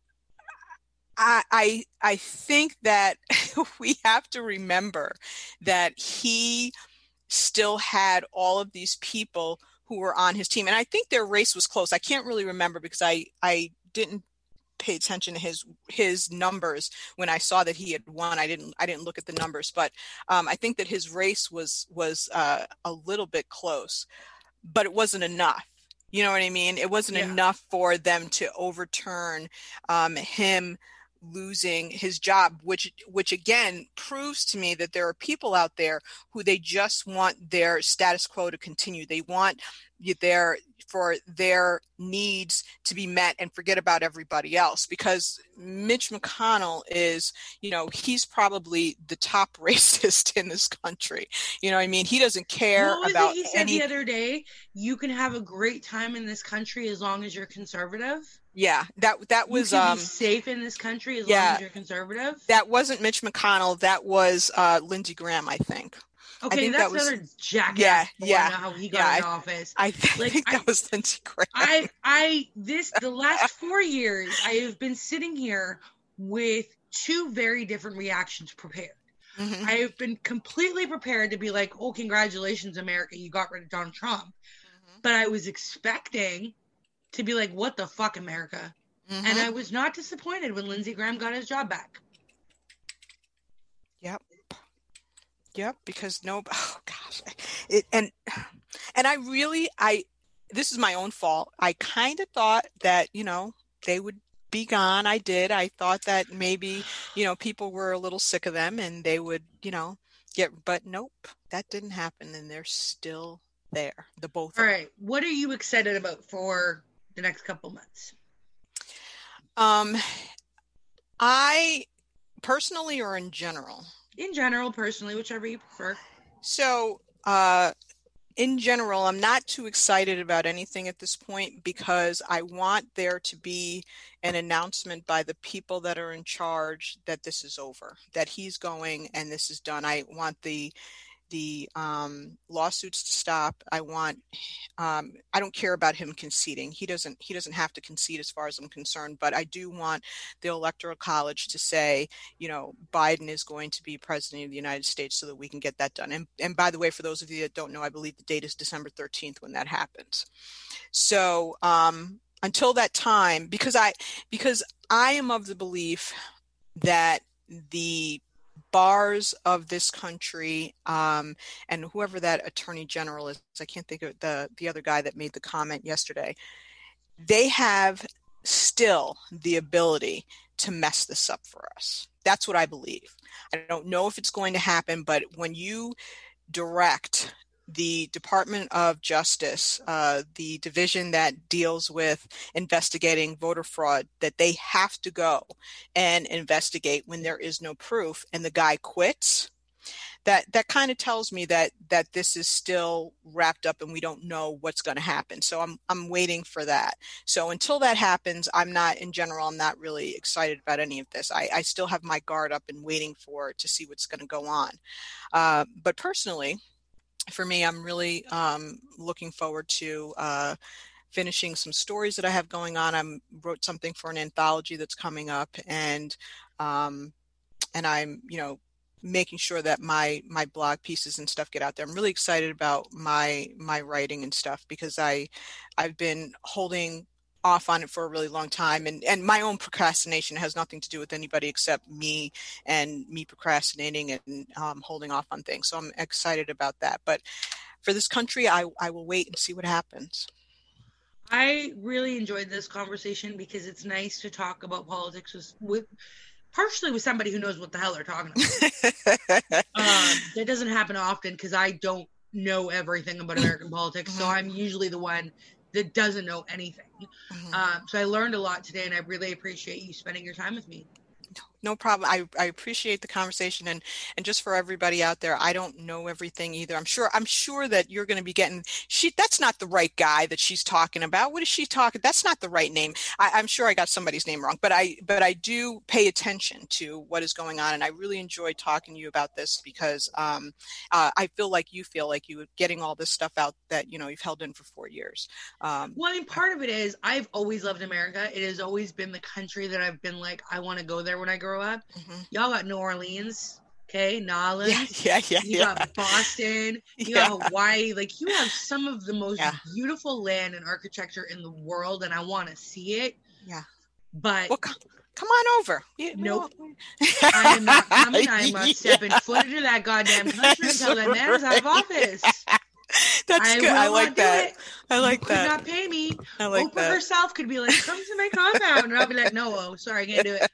I, I, I think that we have to remember that he still had all of these people who were on his team. And I think their race was close. I can't really remember because I, I didn't pay attention to his his numbers when I saw that he had won. I didn't I didn't look at the numbers, but um, I think that his race was was uh, a little bit close, but it wasn't enough. You know what I mean? It wasn't Yeah. enough for them to overturn um, him losing his job, which which again proves to me that there are people out there who they just want their status quo to continue. They want their for their needs to be met and forget about everybody else, because Mitch McConnell is, you know, he's probably the top racist in this country. You know what I mean? He doesn't care what was about it he said any... the other day? You can have a great time in this country as long as you're conservative. Yeah, that that was you can um be safe in this country as yeah, long as you're conservative. That wasn't Mitch McConnell. That was uh, Lindsey Graham, I think. Okay, I think that's that was, another jackass. Yeah, yeah. How he got yeah, in I, office. I th- like, think that I, was Lindsey Graham. I, I, this the last four years, I have been sitting here with two very different reactions prepared. Mm-hmm. I have been completely prepared to be like, "Oh, congratulations, America! You got rid of Donald Trump." Mm-hmm. But I was expecting to be like, "What the fuck, America?" Mm-hmm. And I was not disappointed when Lindsey Graham got his job back. Yep. Yep. Because no, oh gosh, it, and and I really, I this is my own fault. I kind of thought that, you know, they would be gone. I did. I thought that maybe, you know, people were a little sick of them and they would, you know, get. But nope, that didn't happen, and they're still there. The both. All right. What are you excited about for the next couple months? Um, I personally, or in general? In general, personally, whichever you prefer. So, uh, in general, I'm not too excited about anything at this point, because I want there to be an announcement by the people that are in charge that this is over, that he's going and this is done. I want the the um, lawsuits to stop. I want, um, I don't care about him conceding. He doesn't, he doesn't have to concede as far as I'm concerned, but I do want the Electoral College to say, you know, Biden is going to be president of the United States so that we can get that done. And, and by the way, for those of you that don't know, I believe the date is December thirteenth when that happens. So um, until that time, because I, because I am of the belief that the bars of this country, um, and whoever that attorney general is, I can't think of the, the other guy that made the comment yesterday, they have still the ability to mess this up for us. That's what I believe. I don't know if it's going to happen, but when you direct the Department of Justice, uh, the division that deals with investigating voter fraud, that they have to go and investigate when there is no proof, and the guy quits, that that kind of tells me that that this is still wrapped up and we don't know what's going to happen. So I'm I'm waiting for that. So until that happens, I'm not, in general, I'm not really excited about any of this. I, I still have my guard up and waiting for to see what's going to go on. Uh, but personally, for me, I'm really um, looking forward to uh, finishing some stories that I have going on. I wrote something for an anthology that's coming up, and um, and I'm, you know, making sure that my my blog pieces and stuff get out there. I'm really excited about my my writing and stuff, because I I've been holding off on it for a really long time, and and my own procrastination has nothing to do with anybody except me and me procrastinating and um, holding off on things. So I'm excited about that. But for this country, I I will wait and see what happens. I really enjoyed this conversation because it's nice to talk about politics with, with partially with somebody who knows what the hell they're talking about. um, that doesn't happen often because I don't know everything about American politics, so I'm usually the one that doesn't know anything. Mm-hmm. Um, so I learned a lot today, and I really appreciate you spending your time with me. No problem. I, I appreciate the conversation, and, and just for everybody out there, I don't know everything either. I'm sure I'm sure that you're going to be getting she. That's not the right guy that she's talking about. What is she talking? That's not the right name. I, I'm sure I got somebody's name wrong, but I but I do pay attention to what is going on, and I really enjoy talking to you about this because um, uh, I feel like you feel like you getting all this stuff out that you know you've held in for four years. Um, well, I mean, part of it is I've always loved America. It has always been the country that I've been like, I want to go there when I grow up. Mm-hmm. Y'all got New Orleans, okay, Nolans, yeah, yeah, yeah, you yeah. got Boston, you yeah. got Hawaii. Like, you have some of the most yeah. beautiful land and architecture in the world, and I want to see it. Yeah, but well, come, come on over. You, nope, I am not coming. I am not stepping foot into that goddamn country until that man is out of office. That's I good. I like that. I like you that. Could not pay me. I like Oprah that. herself could be like, "Come to my compound," and I'll be like, "No, oh, sorry, I can't do it."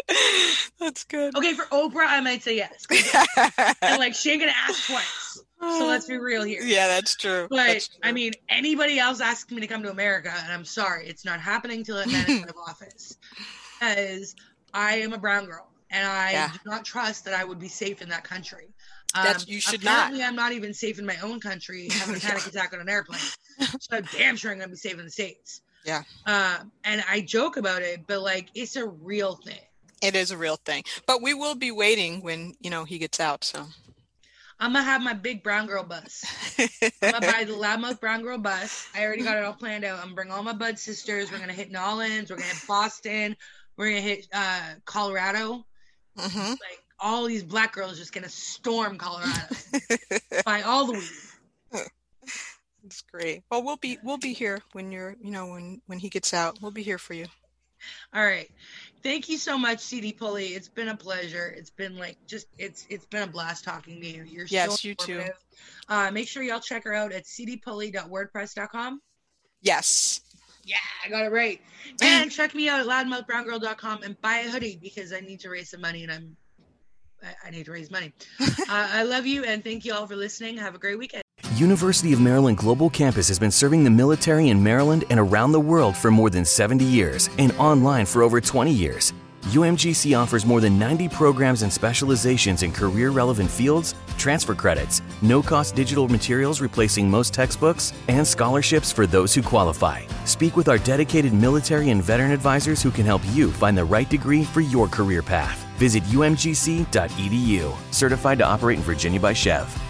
That's good. Okay, for Oprah, I might say yes. And like, she ain't gonna ask twice. So let's be real here. Yeah, that's true. But that's true. I mean, anybody else asks me to come to America, and I'm sorry, it's not happening till it management of office. Because I am a brown girl, and I Yeah. do not trust that I would be safe in that country. That's, Um, you should apparently not. I'm not even safe in my own country, having a panic attack on an airplane. So I'm damn sure I'm gonna be safe in the States. Yeah. Um, and I joke about it, but like, it's a real thing. It is a real thing. But we will be waiting when, you know, he gets out. So I'm gonna have my big brown girl bus. I'm gonna buy the Loudmouth brown girl bus. I already got it all planned out. I'm gonna bring all my bud sisters. We're gonna hit New Orleans. We're gonna hit Boston. We're gonna hit uh, Colorado. mm-hmm. Like, all these black girls just gonna storm Colorado. Buy all the weed. It's great. Well, we'll be we'll be here when you're, you know, when when he gets out. We'll be here for you. All right. Thank you so much, C D Pulley. It's been a pleasure. It's been like just it's it's been a blast talking to you. You're Yes, so you too. informative. Uh, make sure y'all check her out at c d pulley dot wordpress dot com. Yes. Yeah, I got it right. And check me out at loudmouth brown girl dot com and buy a hoodie because I need to raise some money and I'm I, I need to raise money. uh, I love you and thank you all for listening. Have a great weekend. University of Maryland Global Campus has been serving the military in Maryland and around the world for more than seventy years and online for over twenty years. U M G C offers more than ninety programs and specializations in career-relevant fields, transfer credits, no-cost digital materials replacing most textbooks, and scholarships for those who qualify. Speak with our dedicated military and veteran advisors who can help you find the right degree for your career path. Visit u m g c dot e d u. Certified to operate in Virginia by Chev.